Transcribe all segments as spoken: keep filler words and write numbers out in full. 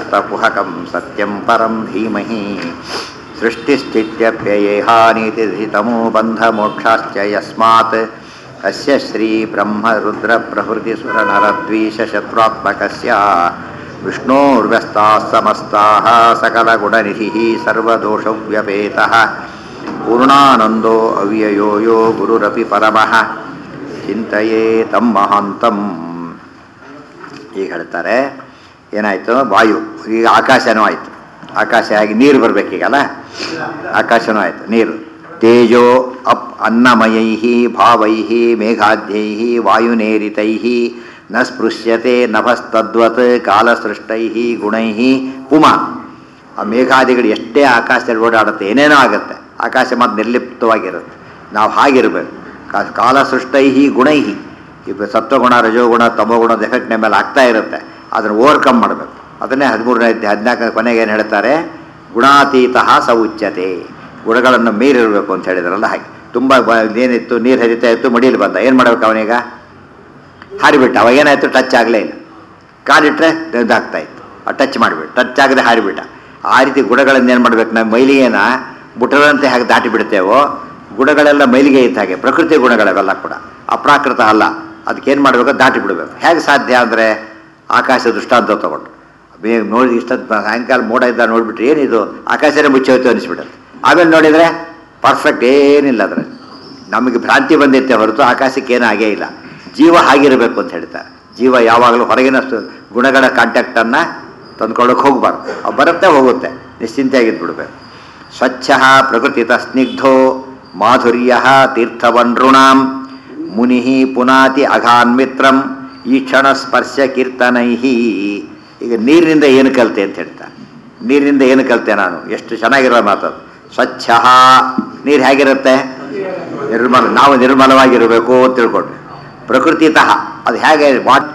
तप्तकुहकं सत्यं परं धीमहि सृष्टिस्थित्यप्ययेहानीतिर्हितमो बन्धमोक्षाश्च यस्मात् अस्य श्रीब्रह्मरुद्रप्रभृतिसुरनरद्वीषशत्रुत्मकस्य विष्णोर्व्यस्ताः समस्ताः सकलगुणनिधिः सर्वदोषव्यपेतः पूर्णानन्दो अव्ययो यो गुरुरपि परमः ಚಿಂತೆಯೇ ತಮ್ಮ ಮಹಾಂತಂ. ಈಗ ಹೇಳ್ತಾರೆ ಏನಾಯಿತು, ವಾಯು, ಈಗ ಆಕಾಶನೂ ಆಯಿತು. ಆಕಾಶ ಆಗಿ ನೀರು ಬರಬೇಕೀಗಲ್ಲ, ಆಕಾಶನೂ ಆಯಿತು. ನೀರು ತೇಜೋ ಅಪ್ ಅನ್ನಮಯೈ ಭಾವೈ ಮೇಘಾದ್ಯೈ ವಾಯುನೇರಿತೈ ನ ಸ್ಪೃಶ್ಯತೆ ನಭಸ್ತದ್ವತ್ ಕಾಲಸೃಷ್ಟೈ ಗುಣೈ ಪುಮಾನ್. ಆ ಮೇಘಾದಿಗಳು ಎಷ್ಟೇ ಆಕಾಶದಲ್ಲಿ ಓಡಾಡುತ್ತೆ, ಏನೇನೋ ಆಗುತ್ತೆ, ಆಕಾಶ ಮಾತ್ರ ನಿರ್ಲಿಪ್ತವಾಗಿರುತ್ತೆ. ನಾವು ಹಾಗಿರಬೇಕು. ಕಾಲ ಸೃಷ್ಟೈ ಗುಣೈ, ಈಗ ಸತ್ವಗುಣ ರಜೋಗುಣ ತಮೋಗುಣದ ಎಫೆಕ್ಟ್ ನಮ್ಮ ಮೇಲೆ ಆಗ್ತಾ ಇರುತ್ತೆ. ಅದನ್ನು ಓವರ್ಕಮ್ ಮಾಡಬೇಕು. ಅದನ್ನೇ ಹದಿಮೂರನೇ ಹದಿನಾಲ್ಕನೇ ಕೊನೆಗೆ ಏನು ಹೇಳ್ತಾರೆ, ಗುಣಾತೀತ ಸ ಉಚ್ಯತೆ. ಗುಣಗಳನ್ನು ಮೀರಿರಬೇಕು ಅಂತ ಹೇಳಿದ್ರಲ್ಲ ಹಾಗೆ. ತುಂಬ ಏನಿತ್ತು, ನೀರು ಹರಿತಾ ಇತ್ತು, ಮಡಿಯಲ್ಲಿ ಬಂದ, ಏನು ಮಾಡ್ಬೇಕು ಅವನೀಗ? ಹಾರಿಬಿಟ್ಟ. ಅವಾಗೇನಾಯಿತು, ಟಚ್ ಆಗಲೇ ಇಲ್ಲ. ಕಾಲಿಟ್ರೆ ಇದಾಗ್ತಾ ಇತ್ತು, ಟಚ್ ಮಾಡಿಬಿಟ್ಟು ಟಚ್ ಆಗದೆ ಹಾರಿಬಿಟ್ಟ. ಆ ರೀತಿ ಗುಣಗಳನ್ನು ಏನು ಮಾಡಬೇಕು, ನಮ್ಮ ಮೈಲಿಗೆನ ಬುಟರಂತೆ ಹಾಗೆ ದಾಟಿ ಬಿಡ್ತೇವೋ, ಗುಣಗಳೆಲ್ಲ ಮೈಲಿಗೆ ಇದ್ದ ಹಾಗೆ ಪ್ರಕೃತಿ ಗುಣಗಳೆಲ್ಲ ಕೂಡ ಅಪ್ರಾಕೃತ ಅಲ್ಲ. ಅದಕ್ಕೇನು ಮಾಡಬೇಕು, ದಾಟಿ ಬಿಡಬೇಕು. ಹೇಗೆ ಸಾಧ್ಯ ಅಂದರೆ ಆಕಾಶ ದೃಷ್ಟಾಂತ ತೊಗೊಂಡು ಬೇಗ ನೋಡಿ, ಇಷ್ಟೊತ್ತು ಸಾಯಂಕಾಲ ಮೋಡ ಇದ್ದ ನೋಡಿಬಿಟ್ರೆ ಏನಿದು ಆಕಾಶನೇ ಮುಚ್ಚಿ ಹೋಯ್ತು ಅನಿಸ್ಬಿಡುತ್ತೆ. ಆಮೇಲೆ ನೋಡಿದರೆ ಪರ್ಫೆಕ್ಟ್ ಏನಿಲ್ಲ. ಅದರಲ್ಲಿ ನಮಗೆ ಭ್ರಾಂತಿ ಬಂದಿತ್ತೆ ಹೊರತು ಆಕಾಶಕ್ಕೆ ಏನೂ ಆಗೇ ಇಲ್ಲ. ಜೀವ ಹಾಗಿರಬೇಕು ಅಂತ ಹೇಳ್ತಾರೆ. ಜೀವ ಯಾವಾಗಲೂ ಹೊರಗಿನ ಗುಣಗಳ ಕಾಂಟ್ಯಾಕ್ಟನ್ನು ತಂದ್ಕೊಳ್ಳೋಕೆ ಹೋಗಬಾರ್ದು. ಅವು ಬರುತ್ತೆ ಹೋಗುತ್ತೆ, ನಿಶ್ಚಿಂತೆಯಾಗಿದ್ದು ಸ್ವಚ್ಛ ಪ್ರಕೃತಿತ ಸ್ನಿಗ್ಧೋ ಮಾಧುರ್ಯ ತೀರ್ಥವನೃಣಾಂ ಮುನಿ ಪುನಾತಿ ಅಘಾನ್ಮಿತ್ರಂ ಈಕ್ಷಣ ಸ್ಪರ್ಶ ಕೀರ್ತನೈ. ಈಗ ನೀರಿನಿಂದ ಏನು ಕಲಿತೆ ಅಂತ ಹೇಳ್ತಾರೆ. ನೀರಿನಿಂದ ಏನು ಕಲಿತೆ ನಾನು, ಎಷ್ಟು ಚೆನ್ನಾಗಿರೋ ಮಾತದು. ಸ್ವಚ್ಛ, ನೀರು ಹೇಗಿರುತ್ತೆ, ನಿರ್ಮಲ. ನಾವು ನಿರ್ಮಲವಾಗಿರಬೇಕು ಅಂತ ತಿಳ್ಕೊಂಡು. ಪ್ರಕೃತಿತಃ, ಅದು ಹೇಗೆ ವಾಟ್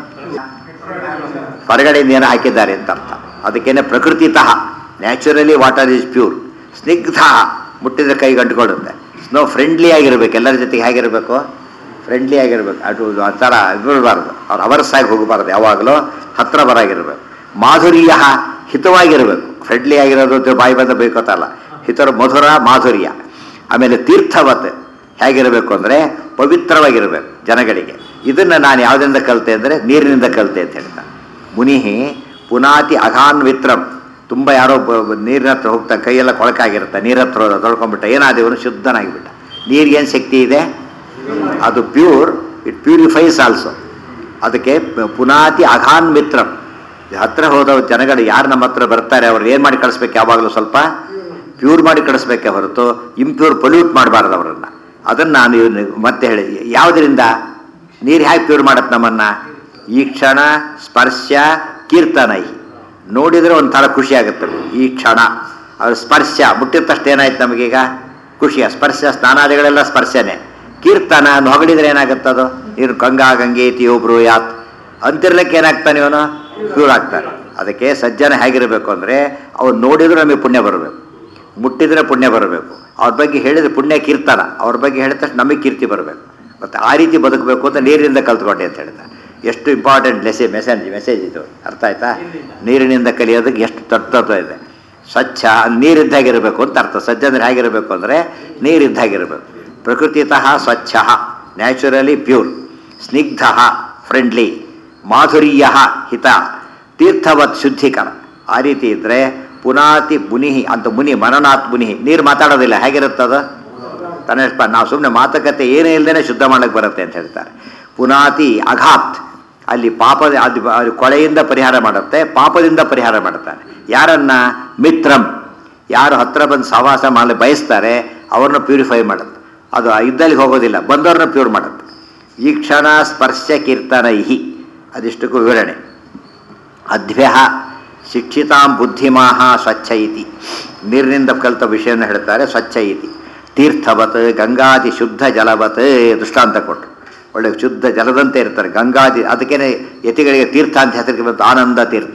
ಹೊರಗಡೆಯಿಂದ ಏನೋ ಹಾಕಿದ್ದಾರೆ ಅಂತ ಅರ್ಥ. ಅದಕ್ಕೇನೆ ಪ್ರಕೃತಿತಃ, ನ್ಯಾಚುರಲಿ ವಾಟರ್ ಈಸ್ ಪ್ಯೂರ್. ಸ್ನಿಗ್ಧ, ಮುಟ್ಟಿದ್ರೆ ಕೈ ಗಂಟುಕೊಳ್ಳುತ್ತೆ. ಸ್ನೋ ಫ್ರೆಂಡ್ಲಿ ಆಗಿರ್ಬೇಕು, ಎಲ್ಲರ ಜೊತೆಗೆ ಹೇಗಿರಬೇಕು, ಫ್ರೆಂಡ್ಲಿ ಆಗಿರ್ಬೇಕು. ಅದು ಆ ಥರ ಇರಬಾರ್ದು, ಅವ್ರು ಅವರ್ಸಾಗಿ ಹೋಗಬಾರ್ದು, ಯಾವಾಗಲೂ ಹತ್ರ ಬರಾಗಿರ್ಬೇಕು. ಮಾಧುರ್ಯ, ಹಿತವಾಗಿರಬೇಕು. ಫ್ರೆಂಡ್ಲಿ ಆಗಿರೋದು ಬಾಯಿ ಬಂದ ಬೇಕೋತಲ್ಲ, ಹಿತರ ಮಧುರ ಮಾಧುರ್ಯ. ಆಮೇಲೆ ತೀರ್ಥವತ್ ಹೇಗಿರಬೇಕು ಅಂದರೆ ಪವಿತ್ರವಾಗಿರಬೇಕು ಜನಗಳಿಗೆ. ಇದನ್ನು ನಾನು ಯಾವುದರಿಂದ ಕಲಿತೆ ಅಂದರೆ ನೀರಿನಿಂದ ಕಲಿತೆ ಅಂತ ಹೇಳ್ತಾರೆ. ಮುನಿ ಪುನಾತಿ ಅಘಾನ್ವಿತ್ರಂ, ತುಂಬ ಯಾರೋ ನೀರಿನ ಹತ್ರ ಹೋಗ್ತಾ ಕೈಯೆಲ್ಲ ಕೊಳಕಾಗಿರುತ್ತೆ, ನೀರ ಹತ್ರ ತೊಳ್ಕೊಂಡ್ಬಿಟ್ಟ, ಏನಾದೇವನು ಶುದ್ಧನಾಗಿಬಿಟ್ಟ. ನೀರಿಗೇನು ಶಕ್ತಿ ಇದೆ, ಅದು ಪ್ಯೂರ್, ಇಟ್ ಪ್ಯೂರಿಫೈಸ್ ಆಲ್ಸೋ. ಅದಕ್ಕೆ ಪುನಾತಿ ಅಘಾನ್ ಮಿತ್ರಂ. ಹತ್ರ ಹೋದ ಜನಗಳು ಯಾರು ನಮ್ಮ ಹತ್ರ ಬರ್ತಾರೆ ಅವ್ರು ಏನು ಮಾಡಿ ಕಳಿಸ್ಬೇಕು, ಯಾವಾಗಲೂ ಸ್ವಲ್ಪ ಪ್ಯೂರ್ ಮಾಡಿ ಕಳಿಸ್ಬೇಕೆ ಹೊರತು ಇಂಪ್ಯೂರ್ ಪೊಲ್ಯೂಟ್ ಮಾಡಬಾರ್ದು ಅವರನ್ನು. ಅದನ್ನು ನಾನು ಮತ್ತೆ ಹೇಳಿ, ಯಾವುದರಿಂದ ನೀರು ಹೇಗೆ ಪ್ಯೂರ್ ಮಾಡತ್ತೆ ನಮ್ಮನ್ನು? ಈ ಕ್ಷಣ ಸ್ಪರ್ಶ ಕೀರ್ತನೈ, ನೋಡಿದರೆ ಒಂಥರ ಖುಷಿ ಆಗುತ್ತೆ. ಈ ಕ್ಷಣ ಅವ್ರ ಸ್ಪರ್ಶ ಮುಟ್ಟಿದ ತಕ್ಷಣ ಏನಾಯ್ತು ನಮಗೀಗ ಖುಷಿಯ ಸ್ಪರ್ಶ. ಸ್ನಾನಾದಿಗಳೆಲ್ಲ ಸ್ಪರ್ಶನೇ. ಕೀರ್ತನ ಹೊಗಳಿದ್ರೆ ಏನಾಗುತ್ತದು, ನೀನು ಗಂಗಾ ಗಂಗೇತಿ ಒಬ್ರು ಯಾತ್ ಅಂತಿರ್ಲಿಕ್ಕೆ ಏನಾಗ್ತಾನೆ, ಇವನು ಪ್ಯೂರ್ ಆಗ್ತಾನೆ. ಅದಕ್ಕೆ ಸಜ್ಜನ ಹೇಗಿರಬೇಕು ಅಂದರೆ ಅವ್ರು ನೋಡಿದ್ರೆ ನಮಗೆ ಪುಣ್ಯ ಬರಬೇಕು, ಮುಟ್ಟಿದ್ರೆ ಪುಣ್ಯ ಬರಬೇಕು. ಅವ್ರ ಬಗ್ಗೆ ಹೇಳಿದ್ರೆ ಪುಣ್ಯ ಕೀರ್ತನ, ಅವ್ರ ಬಗ್ಗೆ ಹೇಳಿದ ತಕ್ಷಣ ನಮಗೆ ಕೀರ್ತಿ ಬರಬೇಕು. ಮತ್ತು ಆ ರೀತಿ ಬದುಕಬೇಕು ಅಂತ ನೀರಿನಿಂದ ಕಲ್ತ್ಕೊಂಡೆ ಅಂತ ಹೇಳ್ತಾರೆ. ಎಷ್ಟು ಇಂಪಾರ್ಟೆಂಟ್ ಲೆಸೆ ಮೆಸೇಜ್ ಮೆಸೇಜ್ ಇದು, ಅರ್ಥ ಆಯ್ತಾ? ನೀರಿನಿಂದ ಕಲಿಯೋದಕ್ಕೆ ಎಷ್ಟು ತತ್ವ ಇದೆ. ಸ್ವಚ್ಛ, ನೀರಿದ್ದಾಗಿರಬೇಕು ಅಂತ ಅರ್ಥ. ಸಜ್ಜಂದ್ರೆ ಹೇಗಿರಬೇಕು ಅಂದರೆ ನೀರಿದ್ದಾಗಿರಬೇಕು. ಪ್ರಕೃತಿತಃ ಸ್ವಚ್ಛ, ನ್ಯಾಚುರಲಿ ಪ್ಯೂರ್. ಸ್ನಿಗ್ಧ, ಫ್ರೆಂಡ್ಲಿ. ಮಾಧುರ್ಯ, ಹಿತ. ತೀರ್ಥವತ್, ಶುದ್ಧೀಕರ. ಆ ರೀತಿ ಇದ್ದರೆ ಪುನಾತಿ ಮುನಿ ಅಂತ. ಮುನಿ ಮನನಾಥ್ ಮುನಿ, ನೀರು ಮಾತಾಡೋದಿಲ್ಲ, ಹೇಗಿರುತ್ತದು ತನ್ನ. ನಾವು ಸುಮ್ಮನೆ ಮಾತುಕತೆ ಏನೇ ಇಲ್ಲದೇ ಶುದ್ಧ ಮಾಡೋಕ್ಕೆ ಬರುತ್ತೆ ಅಂತ ಹೇಳ್ತಾರೆ. ಪುನಾತಿ ಅಘಾತ್, ಅಲ್ಲಿ ಪಾಪದ ಅದು ಕೊಳೆಯಿಂದ ಪರಿಹಾರ ಮಾಡುತ್ತೆ, ಪಾಪದಿಂದ ಪರಿಹಾರ ಮಾಡುತ್ತಾನೆ. ಯಾರನ್ನ? ಮಿತ್ರಂ, ಯಾರು ಹತ್ರ ಬಂದು ಸಹವಾಸ ಮಾಡಲು ಬಯಸ್ತಾರೆ ಅವ್ರನ್ನ ಪ್ಯೂರಿಫೈ ಮಾಡುತ್ತೆ. ಅದು ಇದ್ದಲ್ಲಿ ಹೋಗೋದಿಲ್ಲ, ಬಂದವ್ರನ್ನ ಪ್ಯೂರ್ ಮಾಡುತ್ತೆ. ಈ ಕ್ಷಣ ಸ್ಪರ್ಶ ಕೀರ್ತನೈಹಿ, ಅದಿಷ್ಟಕ್ಕೂ ವಿವರಣೆ. ಅದ್ಭ್ಯ ಶಿಕ್ಷಿತಾಂ ಬುದ್ಧಿಮಾಹ ಸ್ವಚ್ಛ ಇತಿ, ನೀರಿನಿಂದ ಕಲಿತ ವಿಷಯವನ್ನು ಹೇಳ್ತಾರೆ. ಸ್ವಚ್ಛ ಇತಿ ತೀರ್ಥವತ್ ಗಂಗಾದಿ ಶುದ್ಧ ಜಲವತ್ ದೃಷ್ಟಾಂತ ಕೊಟ್ಟರು. ಒಳ್ಳೆ ಶುದ್ಧ ಜಲದಂತೆ ಇರ್ತಾರೆ ಗಂಗಾದಿ. ಅದಕ್ಕೇನೆ ಯತಿಗಳಿಗೆ ತೀರ್ಥ ಅಂತ ಹೆಸರಿಗೆ ಬಂತು, ಆನಂದ ತೀರ್ಥ,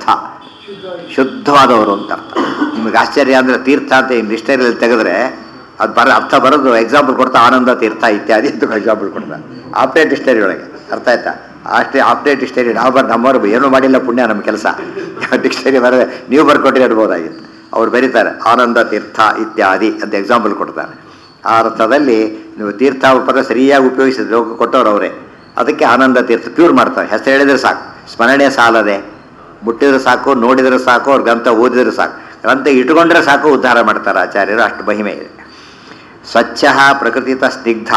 ಶುದ್ಧವಾದವರು ಅಂತ ಅರ್ಥ. ನಿಮಗೆ ಆಶ್ಚರ್ಯ ಅಂದರೆ ತೀರ್ಥ ಅಂತ ಡಿಕ್ಷನರಿಯಲ್ಲಿ ತೆಗೆದ್ರೆ ಅದು ಬರ ಅರ್ಥ ಬರೋದು ಎಕ್ಸಾಂಪಲ್ ಕೊಡ್ತಾ ಆನಂದ ತೀರ್ಥ ಇತ್ಯಾದಿ ಅಂತ ಎಕ್ಸಾಂಪಲ್ ಕೊಡ್ತಾರೆ ಆಪ್ರೇಟ್ ಡಿಕ್ಷನರಿ ಒಳಗೆ. ಅರ್ಥ ಆಯ್ತಾ? ಅಷ್ಟೇ ಅಪ್ಡೇಟ್ ಡಿಕ್ಷನರಿ ನಾವು ಬರ್ ನಮ್ಮವ್ರು ಏನೂ ಮಾಡಿಲ್ಲ ಪುಣ್ಯ ನಮ್ಮ ಕೆಲಸ ಡಿಕ್ಷನರಿ ಬರ ನೀವು ಬರ್ಕೊಟ್ರಿ ಇಡ್ಬೋದಾಗಿತ್ತು. ಅವ್ರು ಬರೀತಾರೆ ಆನಂದ ತೀರ್ಥ ಇತ್ಯಾದಿ ಅಂತ ಎಕ್ಸಾಂಪಲ್ ಕೊಡ್ತಾರೆ. ಆ ಅರ್ಥದಲ್ಲಿ ನೀವು ತೀರ್ಥ ಪದ ಸರಿಯಾಗಿ ಉಪಯೋಗಿಸಿದ್ರೆ ಕೊಟ್ಟವ್ರು ಅವರೇ. ಅದಕ್ಕೆ ಆನಂದ ತೀರ್ಥ ಪ್ಯೂರ್ ಮಾಡ್ತಾರೆ. ಹೆಸರು ಹೇಳಿದ್ರೆ ಸಾಕು, ಸ್ಮರಣೆ ಸಾಲದೆ, ಮುಟ್ಟಿದ್ರೆ ಸಾಕು, ನೋಡಿದ್ರೆ ಸಾಕು, ಅವ್ರ ಗ್ರಂಥ ಓದಿದ್ರೆ ಸಾಕು, ಗ್ರಂಥ ಇಟ್ಕೊಂಡ್ರೆ ಸಾಕು ಉದ್ಧಾರ ಮಾಡ್ತಾರೆ ಆಚಾರ್ಯರು. ಅಷ್ಟು ಮಹಿಮೆ ಇದೆ. ಸ್ವಚ್ಛ ಪ್ರಕೃತಿತ ಸ್ನಿಗ್ಧ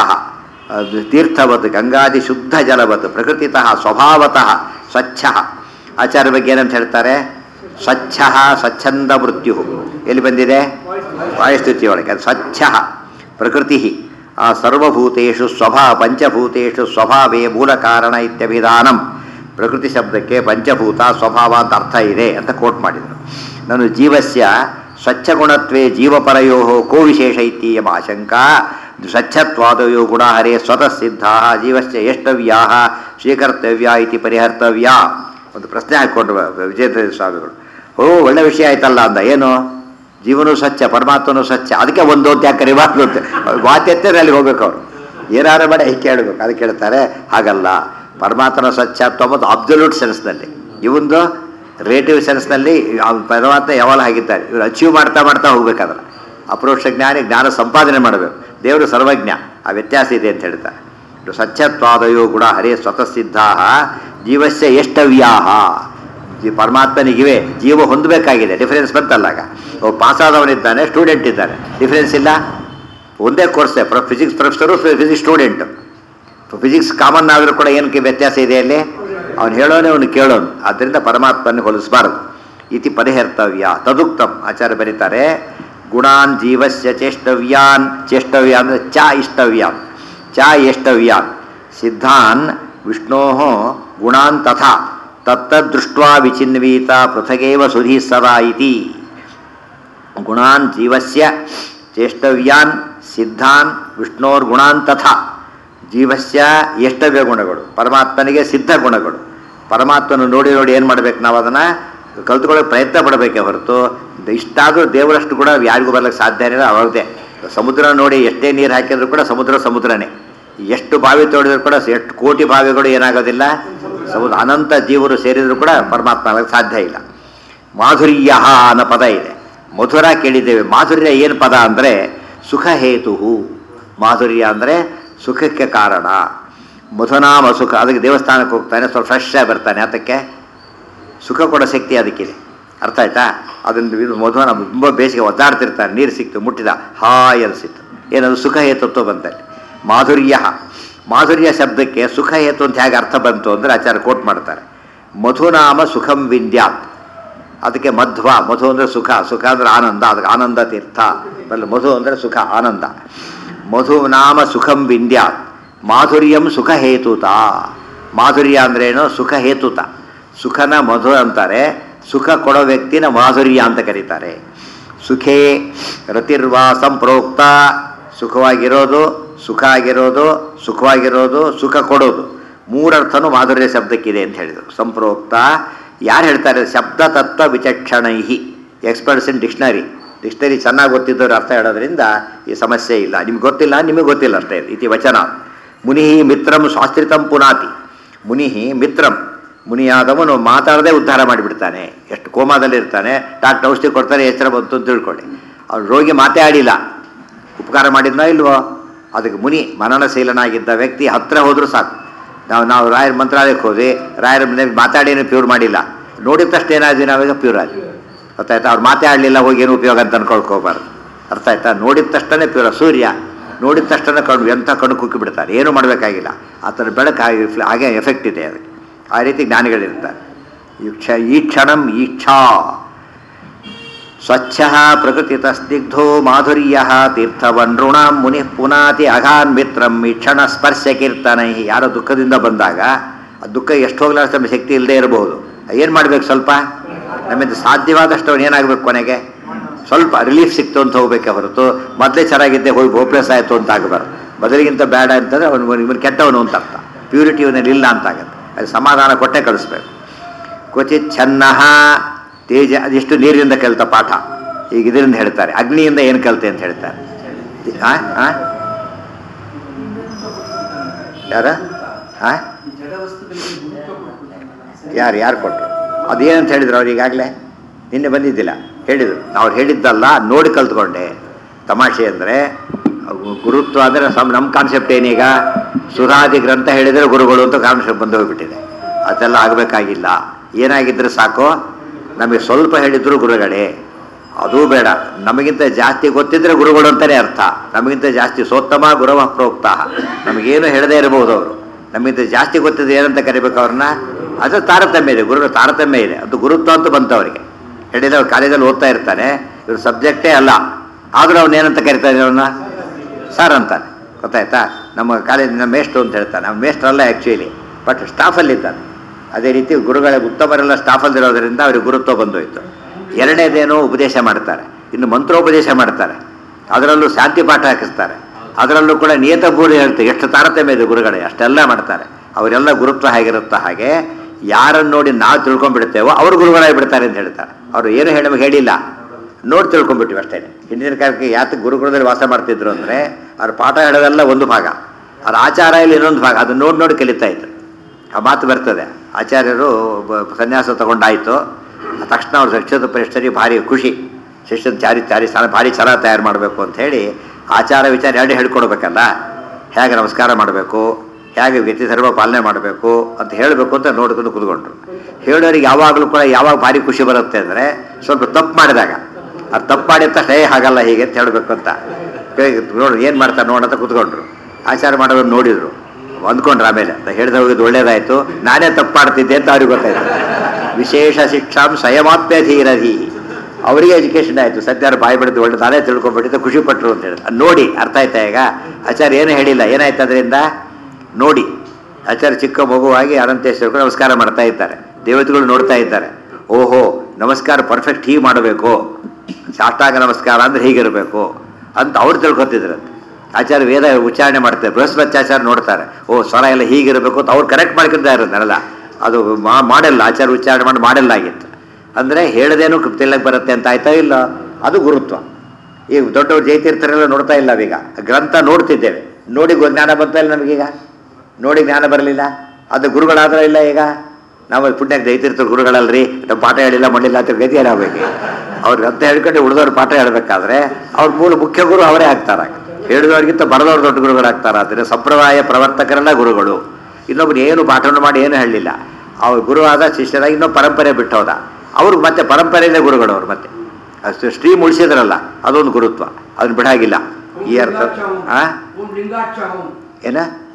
ತೀರ್ಥವತ್ ಗಂಗಾದಿ ಶುದ್ಧ ಜಲವತ್ ಪ್ರಕೃತಿತಃ ಸ್ವಭಾವತಃ ಸ್ವಚ್ಛ. ಆಚಾರ್ಯ ಬಗ್ಗೆ ಏನಂತ ಹೇಳ್ತಾರೆ? ಸ್ವಚ್ಛ ಸ್ವಚ್ಛಂದ ಮೃತ್ಯು. ಎಲ್ಲಿ ಬಂದಿದೆ? ವಾಯುಸ್ತುತಿಯೊಳಗೆ. ಸ್ವಚ್ಛ ಪ್ರಕೃತಿ ಆ ಸರ್ವಭೂತೇಷು ಸ್ವಭಾ ಪಂಚಭೂತೇಷು ಸ್ವಭಾವೇ ಮೂಲ ಕಾರಣ ಇತ್ಯಭಿಧಾನಂ. ಪ್ರಕೃತಿ ಶಬ್ದಕ್ಕೆ ಪಂಚಭೂತ ಸ್ವಭಾವ ಅಂತ ಅರ್ಥ ಇದೆ ಅಂತ ಕೋಟ್ ಮಾಡಿದರು. ನಾನು ಜೀವಸ್ಯ ಸ್ವಚ್ಛಗುಣತ್ವೇ ಜೀವಪರಯೋ ಕೋ ವಿಶೇಷ ಇತ್ಯಯಂ ಆಶಂಕಾ ಸ್ವಚ್ಛತ್ವಾದಯೋ ಗುಣ ಹರೇ ಸ್ವತಃ ಸಿದ್ಧಾ ಜೀವಸ್ಯ ಎಷ್ಟವ್ಯಾ ಸ್ವೀಕರ್ತವ್ಯ ಇತಿ ಪರಿಹರ್ತವ್ಯ. ಒಂದು ಪ್ರಶ್ನೆ ಹಾಕ್ಕೊಂಡ್ರು ವಿಜಯೇಂದ್ರ ಸ್ವಾಮಿಗಳು. ಓ ಒಳ್ಳೆ ವಿಷಯ ಆಯ್ತಲ್ಲ ಅಂದ. ಏನು? ಜೀವನೂ ಸ್ವಚ್ಛ, ಪರಮಾತ್ಮನೂ ಸ್ವಚ್ಛ, ಅದಕ್ಕೆ ಒಂದು ಅಂತ ಯಾಕೆ ಕರಿಬಾರ್ದು ಅಂತ ಮಾತೆತ್ತರೆ ಅಲ್ಲಿ ಹೋಗ್ಬೇಕು. ಅವರು ಏನಾರು ಮಾಡಿ ಹೀಗೆ ಕೇಳಬೇಕು. ಅದಕ್ಕೆ ಹೇಳ್ತಾರೆ ಹಾಗಲ್ಲ, ಪರಮಾತ್ಮನ ಸ್ವಚ್ಛತ್ವ ಮತ್ತು ಅಬ್ಸಲ್ಯೂಟ್ ಸೆನ್ಸ್ನಲ್ಲಿ, ಇವೊಂದು ರಿಲೇಟಿವ್ ಸೆನ್ಸ್ನಲ್ಲಿ ಪರಮಾತ್ಮ ಯಾವಾಗ ಆಗಿದ್ದಾರೆ. ಇವರು ಅಚೀವ್ ಮಾಡ್ತಾ ಮಾಡ್ತಾ ಹೋಗ್ಬೇಕಾದ್ರೆ ಅಪರೋಕ್ಷ ಜ್ಞಾನಿ ಜ್ಞಾನ ಸಂಪಾದನೆ ಮಾಡಬೇಕು. ದೇವರು ಸರ್ವಜ್ಞ, ಆ ವ್ಯತ್ಯಾಸ ಇದೆ ಅಂತ ಹೇಳ್ತಾರೆ. ಸ್ವಚ್ಛತ್ವಾದಯೋ ಗುಣ ಹರೇ ಸ್ವತಃ ಸಿದ್ಧಾ ಜೀವಸ್ಯ ಎಷ್ಟವ್ಯಾಹ. ಜೀ ಪರಮಾತ್ಮನಿಗಿವೆ, ಜೀವ ಹೊಂದಬೇಕಾಗಿದೆ. ಡಿಫರೆನ್ಸ್ ಬಂತಲ್ಲಾಗ. ಒಬ್ಬ ಪಾಸಾದವನಿದ್ದಾನೆ, ಸ್ಟೂಡೆಂಟ್ ಇದ್ದಾನೆ, ಡಿಫರೆನ್ಸ್ ಇಲ್ಲ. ಒಂದೇ ಕೋರ್ಸೇ, ಪ್ರ physics professor physics student. Physics common ಆದರೂ ಕೂಡ ಏನಕ್ಕೆ ವ್ಯತ್ಯಾಸ ಇದೆ ಅಲ್ಲಿ? ಅವನು ಹೇಳೋನೆ ಅವನು ಕೇಳೋನು. ಆದ್ದರಿಂದ ಪರಮಾತ್ಮನ ಹೋಲಿಸಬಾರದು. ಇತಿ ಪರಿಹರ್ತವ್ಯ ತದುಕ್ತಂ. ಆಚಾರ್ಯ ಬರೀತಾರೆ ಗುಣಾನ್ ಜೀವಸ್ಯ ಚೇಷ್ಟವ್ಯಾನ್. ಚೇಷ್ಟವ್ಯ ಅಂದರೆ ಚ ಇಷ್ಟವ್ಯಾನ್, ಚ ಎಷ್ಟವ್ಯಾನ್ ಸಿದ್ಧಾನ್ ವಿಷ್ಣೋ ಗುಣಾನ್ ತಥಾ ತತ್ತದೃಷ್ಟ್ವಾ ವಿಚಿನ್ವೀತ ಪೃಥಗೇವ ಸುಧೀ ಸದಾ ಇತಿ. ಗುಣಾನ್ ಜೀವಸ್ಯ ಚೇಷ್ಟವ್ಯಾನ್ ಸಿದ್ಧಾನ್ ವಿಷ್ಣೋರ್ ಗುಣಾನ್ ತಥಾ. ಜೀವಸ್ಯ ಎಷ್ಟವ್ಯ ಗುಣಗಳು, ಪರಮಾತ್ಮನಿಗೆ ಸಿದ್ಧ ಗುಣಗಳು. ಪರಮಾತ್ಮನ ನೋಡಿ ನೋಡಿ ಏನು ಮಾಡ್ಬೇಕು? ನಾವು ಅದನ್ನು ಕಲ್ತ್ಕೊಳ್ಳೋಕೆ ಪ್ರಯತ್ನ ಪಡಬೇಕೇ ಹೊರತು ಇಷ್ಟಾದರೂ ದೇವರಷ್ಟು ಕೂಡ ಯಾರಿಗೂ ಬರ್ಲಿಕ್ಕೆ ಸಾಧ್ಯ ಇಲ್ಲ. ಅವ್ರದ್ದೇ ಸಮುದ್ರ ನೋಡಿ ಎಷ್ಟೇ ನೀರು ಹಾಕಿದ್ರು ಕೂಡ ಸಮುದ್ರ ಸಮುದ್ರನೇ. ಎಷ್ಟು ಬಾವಿ ತೋಡಿದ್ರು ಕೂಡ ಎಷ್ಟು ಕೋಟಿ ಬಾವಿಗಳು ಏನಾಗೋದಿಲ್ಲ, ಸಮುದ್ರ ಅನಂತ ಜೀವರು ಸೇರಿದ್ರು ಕೂಡ ಪರಮಾತ್ಮ ಆಗಕ್ಕೆ ಸಾಧ್ಯ ಇಲ್ಲ. ಮಾಧುರ್ಯ ಅನ್ನೋ ಪದ ಇದೆ. ಮಧುರ ಕೇಳಿದ್ದೇವೆ. ಮಾಧುರ್ಯ ಏನು ಪದ ಅಂದರೆ ಸುಖ ಹೇತು. ಮಾಧುರ್ಯ ಅಂದರೆ ಸುಖಕ್ಕೆ ಕಾರಣ. ಮಧುನಾಮ ಸುಖ. ಅದಕ್ಕೆ ದೇವಸ್ಥಾನಕ್ಕೆ ಹೋಗ್ತಾನೆ, ಸ್ವಲ್ಪ ಫ್ರೆಶ್ ಆಗಿ ಬರ್ತಾನೆ. ಅದಕ್ಕೆ ಸುಖ ಕೊಡೋ ಶಕ್ತಿ ಅದಕ್ಕಿದೆ. ಅರ್ಥ ಆಯ್ತಾ? ಅದನ್ನು ಇದು ಮಧುನ ತುಂಬ ಬೇಸಿಗೆ ಒದ್ದಾಡ್ತಿರ್ತಾನೆ, ನೀರು ಸಿಕ್ತು, ಮುಟ್ಟಿದ ಹಾಯ್ ಅನಿಸಿತ್ತು. ಏನದು ಸುಖ ಹೇತುತ್ವ ಬಂತಲ್ಲಿ. ಮಾಧುರ್ಯ, ಮಾಧುರ್ಯ ಶಬ್ದಕ್ಕೆ ಸುಖ ಹೇತು ಅಂತ ಹೇಗೆ ಅರ್ಥ ಬಂತು ಅಂದರೆ ಆಚಾರ್ಯ ಕೋಟ್ ಮಾಡ್ತಾರೆ. ಮಧುನಾಮ ಸುಖಂ ವಿಂದ್ಯಾತ್. ಅದಕ್ಕೆ ಮಧ್ವ, ಮಧು ಅಂದರೆ ಸುಖ, ಸುಖ ಅಂದರೆ ಆನಂದ, ಅದಕ್ಕೆ ಆನಂದ ತೀರ್ಥ. ಬಲ್ಲ ಮಧು ಅಂದರೆ ಸುಖ, ಆನಂದ. ಮಧುನಾಮ ಸುಖಂ ವಿಂದ್ಯಾತ್. ಮಾಧುರ್ಯಂ ಸುಖ ಹೇತುತ. ಮಾಧುರ್ಯ ಅಂದ್ರೇನು? ಸುಖ ಹೇತುತ. ಸುಖನ ಮಧು ಅಂತಾರೆ, ಸುಖ ಕೊಡೋ ವ್ಯಕ್ತಿನ ಮಾಧುರ್ಯ ಅಂತ ಕರೀತಾರೆ. ಸುಖೇ ರತಿರ್ವಾ ಸಂಪ್ರೋಕ್ತ. ಸುಖವಾಗಿರೋದು, ಸುಖ ಆಗಿರೋದು, ಸುಖವಾಗಿರೋದು, ಸುಖ ಕೊಡೋದು, ಮೂರರ್ಥನೂ ಮಾಧುರ್ಯ ಶಬ್ದಕ್ಕಿದೆ ಅಂತ ಹೇಳಿದರು. ಸಂಪ್ರೋಕ್ತ ಯಾರು ಹೇಳ್ತಾರೆ? ಶಬ್ದ ತತ್ವ ವಿಚಕ್ಷಣೈಹಿ. Experts in dictionary. ಡಿಕ್ಷನರಿ ಚೆನ್ನಾಗಿ ಗೊತ್ತಿದ್ದವ್ರು ಅರ್ಥ ಹೇಳೋದ್ರಿಂದ ಈ ಸಮಸ್ಯೆ ಇಲ್ಲ. ನಿಮ್ಗೆ ಗೊತ್ತಿಲ್ಲ, ನಿಮಗೆ ಗೊತ್ತಿಲ್ಲ ಅಷ್ಟೇ. ಇತಿ ವಚನ. ಮುನಿ ಮಿತ್ರಂ ಶಾಸ್ತ್ರಿತಂ ಪುನಾತಿ. ಮುನಿ ಮಿತ್ರಂ, ಮುನಿಯಾದವನು ಮಾತಾಡದೆ ಉದ್ಧಾರ ಮಾಡಿಬಿಡ್ತಾನೆ. ಎಷ್ಟು ಕೋಮಾದಲ್ಲಿರ್ತಾನೆ, ಡಾಕ್ಟರ್ ಔಷಧಿ ಕೊಡ್ತಾರೆ, ಎಚ್ಚರ ಬಂತು ಅಂತ ತಿಳ್ಕೊಳ್ಳಿ. ಅವ್ರು ರೋಗಿ ಮಾತೇ ಆಡಿಲ್ಲ, ಉಪಕಾರ ಮಾಡಿದ್ನೋ ಇಲ್ವೋ? ಅದಕ್ಕೆ ಮುನಿ ಮನನಶೀಲನಾಗಿದ್ದ ವ್ಯಕ್ತಿ ಹತ್ತಿರ ಹೋದರೂ ಸಾಕು. ನಾವು ನಾವು ರಾಯರ ಮಂತ್ರಾಲಯಕ್ಕೆ ಹೋದ್ವಿ, ರಾಯರ ಮನೆಗೆ ಮಾತಾಡೇನು ಪ್ಯೂರ್ ಮಾಡಿಲ್ಲ, ನೋಡಿದ ತಕ್ಷಣ ಏನಾದ್ವಿ ನಾವೀಗ ಪ್ಯೂರ್ ಆದ್ವಿ. ಅರ್ಥ ಆಯ್ತಾ? ಅವ್ರು ಮಾತೇ ಆಡಲಿಲ್ಲ, ಹೋಗಿ ಏನು ಉಪಯೋಗ ಅಂತ ಅನ್ಕೊಳ್ಕೋಬಾರ್ದು. ಅರ್ಥ ಆಯ್ತಾ? ನೋಡಿದ ತಕ್ಷಣ ಪ್ಯೂರ. ಸೂರ್ಯ ನೋಡಿದ ತಕ್ಷಣ ಕಣ್ಣು ಎಂಥ ಕಣ್ಣು ಕುಕ್ಕಿ ಬಿಡ್ತಾರೆ, ಏನೂ ಮಾಡಬೇಕಾಗಿಲ್ಲ. ಆ ಥರ ಬೆಳಕು ಹಾಗೆ ಎಫೆಕ್ಟ್ ಇದೆ ಅದಕ್ಕೆ. ಆ ರೀತಿ ಜ್ಞಾನಿಗಳಿರ್ತಾರೆ. ಈ ಕ್ಷ ಈ ಕ್ಷಣಂ ಈಕ್ಷಾ ಸ್ವಚ್ಛ ಪ್ರಕೃತಿತ ಸ್ನಿಗ್ಧೋ ಮಾಧುರ್ಯ ತೀರ್ಥವನ್ಋಣ ಮುನಿ ಪುನಾತಿ ಅಘಾನ್ ಮಿತ್ರಂ ಈ ಕ್ಷಣ ಸ್ಪರ್ಶ ಕೀರ್ತನೈ. ಯಾರೋ ದುಃಖದಿಂದ ಬಂದಾಗ ಆ ದುಃಖ ಎಷ್ಟು ಹೋಗ್ಲಾರ್ದು ನಮ್ಮ ಶಕ್ತಿ ಇಲ್ಲದೆ ಇರಬಹುದು. ಏನು ಮಾಡಬೇಕು? ಸ್ವಲ್ಪ ನಮ್ಮಿಂದ ಸಾಧ್ಯವಾದಷ್ಟು ಅವನು ಏನಾಗಬೇಕು, ಕೊನೆಗೆ ಸ್ವಲ್ಪ ರಿಲೀಫ್ ಸಿಕ್ತು ಅಂತ ಹೋಗ್ಬೇಕೆ ಹೊರತು ಮೊದಲೇ ಚೆನ್ನಾಗಿದ್ದೆ ಹೋಗಿ ಹೋಪ್ಲೆಸ್ ಆಯಿತು ಅಂತ ಆಗಬಾರ್ದು. ಮೊದಲಿಗಿಂತ ಬೇಡ ಅಂತಂದರೆ ಅವನು ಇವನು ಕೆಟ್ಟವನು ಅಂತ ಅರ್ಥ. ಪ್ಯೂರಿಟಿ ಇವನಲ್ಲಿ ಇಲ್ಲ ಅಂತ ಆಗುತ್ತೆ. ಅದು ಸಮಾಧಾನ ಕೊಟ್ಟೆ ಕಳಿಸ್ಬೇಕು. ಕ್ವಚಿತ್ ಛನ್ನ ತೇಜ. ಅದಿಷ್ಟು ನೀರಿನಿಂದ ಕಲಿತ ಪಾಠ. ಈಗ ಇದರಿಂದ ಹೇಳ್ತಾರೆ. ಅಗ್ನಿಯಿಂದ ಏನು ಕಲಿತೆ ಅಂತ ಹೇಳ್ತಾರೆ. ಹಾಂ ಹಾಂ ಯಾರ ಹಾಂ ಯಾರು ಯಾರು ಕೊಟ್ಟರು? ಅದೇನಂತ ಹೇಳಿದ್ರು ಅವ್ರು ಈಗಾಗಲೇ ನಿನ್ನೆ ಬಂದಿದ್ದಿಲ್ಲ, ಹೇಳಿದರು. ಅವ್ರು ಹೇಳಿದ್ದಲ್ಲ, ನೋಡಿ ಕಲ್ತ್ಕೊಂಡೆ. ತಮಾಷೆ ಅಂದರೆ ಗುರುತ್ವ ಅಂದರೆ ಸಮ್ ನಮ್ಮ ಕಾನ್ಸೆಪ್ಟ್ ಏನೀಗ, ಸುರಾದಿ ಗ್ರಂಥ ಹೇಳಿದರೆ ಗುರುಗಳು ಅಂತ ಕಾನ್ಸೆಪ್ಟ್ ಬಂದು ಹೋಗ್ಬಿಟ್ಟಿದೆ. ಅದೆಲ್ಲ ಆಗಬೇಕಾಗಿಲ್ಲ. ಏನಾಗಿದ್ದರೆ ಸಾಕು, ನಮಗೆ ಸ್ವಲ್ಪ ಹೇಳಿದ್ರು ಗುರುಗಳೇ, ಅದೂ ಬೇಡ. ನಮಗಿಂತ ಜಾಸ್ತಿ ಗೊತ್ತಿದ್ರೆ ಗುರುಗಳು ಅಂತಲೇ ಅರ್ಥ. ನಮಗಿಂತ ಜಾಸ್ತಿ ಸೋತ್ತಮ ಗುರವ ಪ್ರೋಕ್ತ, ನಮಗೇನು ಹೇಳದೇ ಇರಬಹುದು ಅವರು. ನಮಗಿಂತ ಜಾಸ್ತಿ ಗೊತ್ತಿದ್ರೆ ಏನಂತ ಕರಿಬೇಕು ಅವ್ರನ್ನ? ಅದು ತಾರತಮ್ಯ ಇದೆ, ಗುರುಗಳ ತಾರತಮ್ಯ ಇದೆ. ಅದು ಗುರುತ್ವ ಅಂತ ಬಂತು ಅವರಿಗೆ. ಹೇಳಿದ್ರೆ ಅವ್ರು ಕಾಲೇಜಲ್ಲಿ ಓದ್ತಾ ಇರ್ತಾನೆ, ಇವ್ರ ಸಬ್ಜೆಕ್ಟೇ ಅಲ್ಲ, ಆದರೂ ಅವ್ನು ಏನಂತ ಕರಿತಾನೆ, ಅವನ್ನ ಸರ್ ಅಂತಾನೆ. ಗೊತ್ತಾಯ್ತಾ? ನಮ್ಮ ಕಾಲೇಜಿನ ಮೇಷ್ಟ್ರು ಅಂತ ಹೇಳ್ತಾನೆ. ಅವ್ನು ಮೇಷ್ಟ್ರಲ್ಲ ಆ್ಯಕ್ಚುಲಿ, ಬಟ್ ಸ್ಟಾಫಲ್ಲಿದ್ದಾನೆ. ಅದೇ ರೀತಿ ಗುರುಗಳ ಉತ್ತಮರೆಲ್ಲ ಸ್ಟಾಫಲ್ಲಿರೋದ್ರಿಂದ ಅವ್ರಿಗೆ ಗುರುತ್ವ ಬಂದೋಯ್ತು. ಎರಡನೇದೇನೋ ಉಪದೇಶ ಮಾಡ್ತಾರೆ, ಇನ್ನು ಮಂತ್ರೋಪದೇಶ ಮಾಡ್ತಾರೆ, ಅದರಲ್ಲೂ ಶಾಂತಿ ಪಾಠ ಹಾಕಿಸ್ತಾರೆ, ಅದರಲ್ಲೂ ಕೂಡ ನಿಯತ ಭೂರಿ ಹೇಳ್ತಾರೆ. ಎಷ್ಟು ತಾರತಮ್ಯ ಇದೆ ಗುರುಗಳೇ, ಅಷ್ಟೆಲ್ಲ ಮಾಡ್ತಾರೆ. ಅವರೆಲ್ಲ ಗುರುತ್ವ ಹೇಗಿರುತ್ತೋ ಹಾಗೆ ಯಾರನ್ನು ನೋಡಿ ನಾವು ತಿಳ್ಕೊಂಡ್ಬಿಡ್ತೇವೋ ಅವ್ರು ಗುರುಗಳಾಗಿ ಬಿಡ್ತಾರೆ ಅಂತ ಹೇಳ್ತಾರೆ. ಅವರು ಏನು ಹೇಳ ಹೇಳಿಲ್ಲ, ನೋಡಿ ತಿಳ್ಕೊಂಡ್ಬಿಟ್ಟಿವಿ ಅಷ್ಟೇ. ಹಿಂದಿನ ಕಾಲಕ್ಕೆ ಯಾಕೆ ಗುರುಗುಳದಲ್ಲಿ ವಾಸ ಮಾಡ್ತಿದ್ರು ಅಂದರೆ ಅವ್ರ ಪಾಠ ಹೇಳೋದೆಲ್ಲ ಒಂದು ಭಾಗ, ಅವ್ರ ಆಚಾರ ಇಲ್ಲಿ ಇನ್ನೊಂದು ಭಾಗ, ಅದನ್ನ ನೋಡಿ ನೋಡಿ ಕಲಿತಾ ಇದ್ರು. ಆ ಮಾತು ಬರ್ತದೆ. ಆಚಾರ್ಯರು ಸನ್ಯಾಸ ತಗೊಂಡಾಯಿತು, ತಕ್ಷಣ ಅವ್ರು ಶಿಕ್ಷಕ ಪರಿಷ್ಠರಿಗೆ ಭಾರಿ ಖುಷಿ. ಶಿಷ್ಯನ ಚಾರಿ ಚಾರಿ ಸ್ಥಾನ ಭಾರಿ ಛಲ ತಯಾರು ಮಾಡಬೇಕು ಅಂತ ಹೇಳಿ ಆಚಾರ ವಿಚಾರ ಎರಡು ಹೇಳ್ಕೊಡ್ಬೇಕಲ್ಲ. ಹೇಗೆ ನಮಸ್ಕಾರ ಮಾಡಬೇಕು, ಹೇಗೆ ವ್ಯಕ್ತಿ ಧರ್ಮ ಪಾಲನೆ ಮಾಡಬೇಕು ಅಂತ ಹೇಳಬೇಕು ಅಂತ ನೋಡ್ಕೊಂಡು ಕೂತ್ಕೊಂಡ್ರು. ಹೇಳೋರಿಗೆ ಯಾವಾಗಲೂ ಕೂಡ ಯಾವಾಗ ಭಾರಿ ಖುಷಿ ಬರುತ್ತೆ ಅಂದರೆ ಸ್ವಲ್ಪ ತಪ್ಪು ಮಾಡಿದಾಗ. ಅದು ತಪ್ಪು ಮಾಡಿದ ತಕ್ಷಣ ಹೇ ಹಾಗಲ್ಲ ಹೀಗೆ ಅಂತ ಹೇಳಬೇಕು ಅಂತ ನೋಡ್ರಿ ಏನು ಮಾಡ್ತಾರೆ ನೋಡಂತ ಕೂತ್ಕೊಂಡ್ರು. ಆಚಾರ ಮಾಡೋದನ್ನು ನೋಡಿದ್ರು, ಅಂದ್ಕೊಂಡ್ರು. ಆಮೇಲೆ ಹೇಳ್ದೆ ಹೋಗಿದ್ದು ಒಳ್ಳೇದಾಯಿತು, ನಾನೇ ತಪ್ಪು ಮಾಡ್ತಿದ್ದೆ ಅಂತ ಅವ್ರಿಗೆ ಗೊತ್ತಾಯ್ತು. ವಿಶೇಷ ಶಿಕ್ಷಾಂ ಸ್ವಯಮಾಪ್ಯಧೀರಧಿ, ಅವರಿಗೆ ಎಜುಕೇಷನ್ ಆಯಿತು. ಸದ್ಯ ಬಾಯಿ ಬಿಡ್ತು, ಒಳ್ಳೆ ನಾನೇ ತಿಳ್ಕೊಂಡ್ಬಿಟ್ಟಿದ್ದೆ, ಖುಷಿ ಪಟ್ಟರು ಅಂತ ಹೇಳಿದ್ರು. ನೋಡಿ ಅರ್ಥ ಆಯ್ತಾ? ಈಗ ಆಚಾರ್ಯ ಏನು ಹೇಳಿಲ್ಲ, ಏನಾಯ್ತು ಅದರಿಂದ ನೋಡಿ. ಆಚಾರ್ಯ ಚಿಕ್ಕ ಮಗುವಾಗಿ ಅನಂತೇಶ್ವರಕ್ಕೂ ನಮಸ್ಕಾರ ಮಾಡ್ತಾ ಇದ್ದಾರೆ, ದೇವತೆಗಳು ನೋಡ್ತಾ ಇದ್ದಾರೆ. ಓಹೋ, ನಮಸ್ಕಾರ ಪರ್ಫೆಕ್ಟ್ ಹೀಗೆ ಮಾಡಬೇಕು, ಸಾಷ್ಟಾಂಗ ನಮಸ್ಕಾರ ಅಂದರೆ ಹೀಗಿರಬೇಕು ಅಂತ ಅವ್ರು ತಿಳ್ಕೊತಿದ್ರಂತೆ. ಆಚಾರ್ಯ ವೇದ ಉಚ್ಚಾರಣೆ ಮಾಡ್ತಾರೆ, ಬೃಹಸ್ಪತ್ಯಾಚಾರ್ಯ ನೋಡ್ತಾರೆ, ಓ ಸ್ವರ ಎಲ್ಲ ಹೀಗಿರಬೇಕು ಅಂತ ಅವ್ರು ಕರೆಕ್ಟ್ ಮಾಡ್ಕೊತಾ ಇರೋದಲ್ಲ. ಅದು ಮಾಡೆಲ್ಲ, ಆಚಾರ್ಯ ಉಚ್ಚಾರಣೆ ಮಾಡಿ ಮಾಡೆಲ್ಲ ಆಗಿತ್ತು. ಅಂದರೆ ಹೇಳದೇನು ತಿಳಕ್ಕೆ ಬರುತ್ತೆ ಅಂತ ಆಯ್ತಾ ಇಲ್ಲ, ಅದು ಗುರುತ್ವ. ಈಗ ದೊಡ್ಡವ್ರು ಜೈತೀರ್ಥರೆಲ್ಲ ನೋಡ್ತಾ ಇಲ್ಲ, ನಾವೀಗ ಗ್ರಂಥ ನೋಡ್ತಿದ್ದೇವೆ, ನೋಡಿ ಜ್ಞಾನ ಬರ್ತಾ ಇಲ್ಲ ನಮಗೀಗ. ನೋಡಿ ಜ್ಞಾನ ಬರಲಿಲ್ಲ, ಅದು ಗುರುಗಳಾದ್ರೆ ಇಲ್ಲ. ಈಗ ನಾವು ಪುಣ್ಯಕ್ಕೆ ಜೈತೀರ್ಥ ಗುರುಗಳಲ್ರಿ, ನಮ್ಮ ಪಾಠ ಹೇಳಿಲ್ಲ ಮಾಡಿಲ್ಲ ಅಂತ ಗತಿ ಏನಾಗಬೇಕು. ಅವ್ರಿಗೆ ಅಂತ ಹೇಳ್ಕೊಂಡು ಉಳಿದವ್ರು ಪಾಠ ಹೇಳಬೇಕಾದ್ರೆ ಅವ್ರ ಮೂಲ ಮುಖ್ಯ ಗುರು ಅವರೇ ಆಗ್ತಾರೆ. ಹೇಳಿದವ್ರಿಗಿಂತ ಬರದವ್ರು ದೊಡ್ಡ ಗುರುಗಳಾಗ್ತಾರೆ. ಆದರೆ ಸಂಪ್ರದಾಯ ಪ್ರವರ್ತಕರೆಲ್ಲ ಗುರುಗಳು. ಇನ್ನೊಬ್ರು ಏನು ಪಾಠವನ್ನು ಮಾಡಿ ಏನು ಹೇಳಲಿಲ್ಲ, ಅವ್ರು ಗುರು ಆದ ಶಿಷ್ಯರಾಗಿ ಇನ್ನೊಬ್ಬ ಪರಂಪರೆ ಬಿಟ್ಟು ಹೋದ, ಅವ್ರಿಗೆ ಮತ್ತೆ ಪರಂಪರೆಯಲ್ಲೇ ಗುರುಗಳು. ಅವ್ರು ಮತ್ತೆ ಅಷ್ಟು ಸ್ಟ್ರೀಮ್ ಉಳಿಸಿದ್ರಲ್ಲ, ಅದೊಂದು ಗುರುತ್ವ, ಅದನ್ನ ಬಿಡಾಗಿಲ್ಲ. ಈ ಅರ್ಥ ಆ ಏನ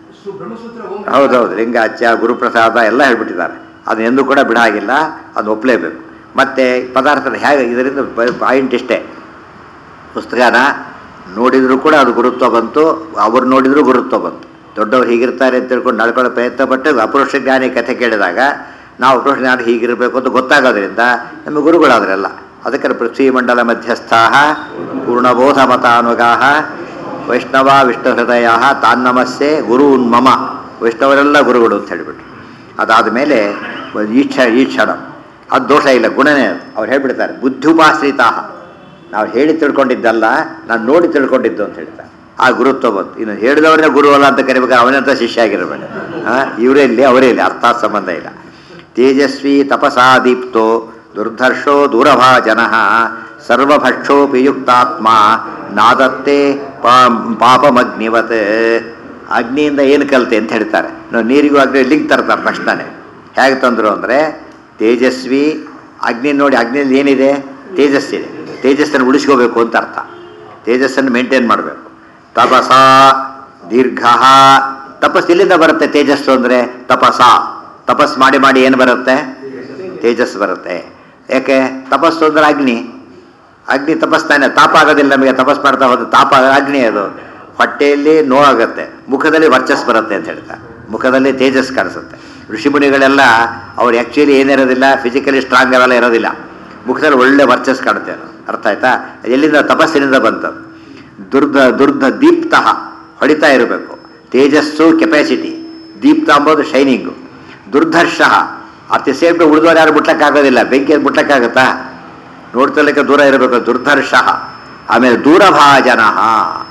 ಹೌದೌದು, ಲಿಂಗಾಚ್ಯ ಗುರುಪ್ರಸಾದ ಎಲ್ಲ ಹೇಳ್ಬಿಟ್ಟಿದ್ದಾರೆ. ಅದನ್ನ ಎಂದೂ ಕೂಡ ಬಿಡಾಗಿಲ್ಲ, ಅದನ್ನ ಒಪ್ಪಲೇಬೇಕು. ಮತ್ತು ಪದಾರ್ಥದ ಹೇಗೆ ಇದರಿಂದ ಪಾಯಿಂಟ್ ಇಷ್ಟೇ, ಪುಸ್ತಕನ ನೋಡಿದರೂ ಕೂಡ ಅದು ಗುರುತ್ವ ಬಂತು, ಅವ್ರು ನೋಡಿದರೂ ಗುರುತ್ವ ಬಂತು. ದೊಡ್ಡವ್ರು ಹೀಗಿರ್ತಾರೆ ಅಂತ ತಿಳ್ಕೊಂಡು ನಡ್ಕೊಳ್ಳೋ ಪ್ರಯತ್ನ ಪಟ್ಟು ಅಪರೋಕ್ಷ ಜ್ಞಾನಿ ಕಥೆ ಕೇಳಿದಾಗ ನಾವು ಅಪರೋಕ್ಷ ಜ್ಞಾನ ಹೀಗಿರಬೇಕು ಅಂತ ಗೊತ್ತಾಗೋದ್ರಿಂದ ನಮಗೆ ಗುರುಗಳಾದ್ರೆಲ್ಲ. ಅದಕ್ಕೆ ಪೃಥ್ವೀಮಂಡಲ ಮಧ್ಯಸ್ಥಾ ಪೂರ್ಣಬೋಧ ಮತಾನುಗಾಹ ವೈಷ್ಣವ ವಿಷ್ಣು ಹೃದಯ ತಾನ್ನಮಸ್ಸೆ ಗುರುನ್ ಮಮ, ವೈಷ್ಣವರೆಲ್ಲ ಗುರುಗಳು ಅಂತ ಹೇಳಿಬಿಟ್ರು. ಅದಾದ ಮೇಲೆ ಈಕ್ಷ ಈಕ್ಷಣ ಅದು ದೋಷ ಇಲ್ಲ, ಗುಣನೇ ಅದು. ಅವ್ರು ಹೇಳ್ಬಿಡ್ತಾರೆ ಬುದ್ಧುಪಾಶ್ರಿತಾ, ನಾವು ಹೇಳಿ ತಿಳ್ಕೊಂಡಿದ್ದಲ್ಲ, ನಾನು ನೋಡಿ ತಿಳ್ಕೊಂಡಿದ್ದು ಅಂತ ಹೇಳ್ತಾರೆ. ಆ ಗುರುತ್ವ ಬಂತು. ಇನ್ನು ಹೇಳಿದವ್ರನ್ನೇ ಗುರು ಅಲ್ಲ ಅಂತ ಕರಿಬೇಕಾದ್ರೆ ಅವನಂತ ಶಿಷ್ಯ ಆಗಿರಬೇಡ. ಹಾಂ, ಇವರೇ ಇಲ್ಲಿ ಅವರೇ ಇಲ್ಲಿ, ಅರ್ಥಾತ್ ಸಂಬಂಧ ಇಲ್ಲ. ತೇಜಸ್ವಿ ತಪಸಾ ದೀಪ್ತೋ ದುರ್ಧರ್ಷೋ ದೂರಭಾಜನ ಸರ್ವಭಕ್ಷೋಪಿ ಯುಕ್ತಾತ್ಮ ನಾದತ್ತೆ ಪಾಪಮಗ್ನಿವತ್. ಅಗ್ನಿಯಿಂದ ಏನು ಕಲಿತೆ ಅಂತ ಹೇಳ್ತಾರೆ. ನಾವು ನೀರಿಗೂ ಅಗ್ನಿ ಲಿಂಕ್ ತರ್ತಾರೆ ತಕ್ಷಣನೇ. ಹೇಗೆ ತಂದರು ಅಂದರೆ ತೇಜಸ್ವಿ ಅಗ್ನಿ ನೋಡಿ, ಅಗ್ನಿಯಲ್ಲಿ ಏನಿದೆ? ತೇಜಸ್ಸಿದೆ. ತೇಜಸ್ಸನ್ನು ಉಳಿಸ್ಕೋಬೇಕು ಅಂತ ಅರ್ಥ. ತೇಜಸ್ಸನ್ನು ಮೇಂಟೈನ್ ಮಾಡಬೇಕು. ತಪಸ ದೀರ್ಘ, ತಪಸ್ಸು ಇಲ್ಲಿಂದ ಬರುತ್ತೆ. ತೇಜಸ್ಸು ಅಂದರೆ ತಪಸ, ತಪಸ್ಸು ಮಾಡಿ ಮಾಡಿ ಏನು ಬರುತ್ತೆ? ತೇಜಸ್ಸು ಬರುತ್ತೆ. ಯಾಕೆ? ತಪಸ್ಸು ಅಂದ್ರೆ ಅಗ್ನಿ, ಅಗ್ನಿ ತಪಸ್ತಾನೆ, ತಾಪ ಆಗೋದಿಲ್ಲ ನಮಗೆ. ತಪಸ್ ಮಾಡ್ತಾ ಹೋದ ತಾಪ ಅಗ್ನಿ, ಅದು ಹೊಟ್ಟೆಯಲ್ಲಿ ನೋವಾಗುತ್ತೆ, ಮುಖದಲ್ಲಿ ವರ್ಚಸ್ ಬರುತ್ತೆ ಅಂತ ಹೇಳ್ತಾರೆ. ಮುಖದಲ್ಲಿ ತೇಜಸ್ ಕಾಣಿಸುತ್ತೆ. ಋಷಿಮುನಿಗಳೆಲ್ಲ ಅವ್ರು ಆ್ಯಕ್ಚುಲಿ ಏನಿರೋದಿಲ್ಲ, ಫಿಸಿಕಲಿ ಸ್ಟ್ರಾಂಗ್ ಅವೆಲ್ಲ ಇರೋದಿಲ್ಲ, ಮುಖದಲ್ಲಿ ಒಳ್ಳೆ ವರ್ಚಸ್ ಕಾಣುತ್ತೆ. ಅರ್ಥ ಆಯ್ತಾ? ಎಲ್ಲಿಂದ? ತಪಸ್ಸಿನಿಂದ ಬಂತು. ದುರ್ಧ ದುರ್ಧ ದೀಪ್ತ, ಹೊಡಿತಾ ಇರಬೇಕು. ತೇಜಸ್ಸು ಕೆಪಾಸಿಟಿ, ದೀಪ್ತ ಅಂಬೋದು ಶೈನಿಂಗು. ದುರ್ಧರ್ಷ, ಅತಿ ಸೇಫ್ ಉಳಿದವರು ಯಾರು ಮುಟ್ಲಕ್ಕಾಗೋದಿಲ್ಲ. ಬೆಂಕಿಯನ್ನು ಮುಟ್ಲಕ್ಕಾಗತ್ತಾ? ನೋಡ್ತಿರ್ಲಿಕ್ಕೆ ದೂರ ಇರಬೇಕು. ದುರ್ಧರ್ಷ. ಆಮೇಲೆ ದೂರಭಾಜನ,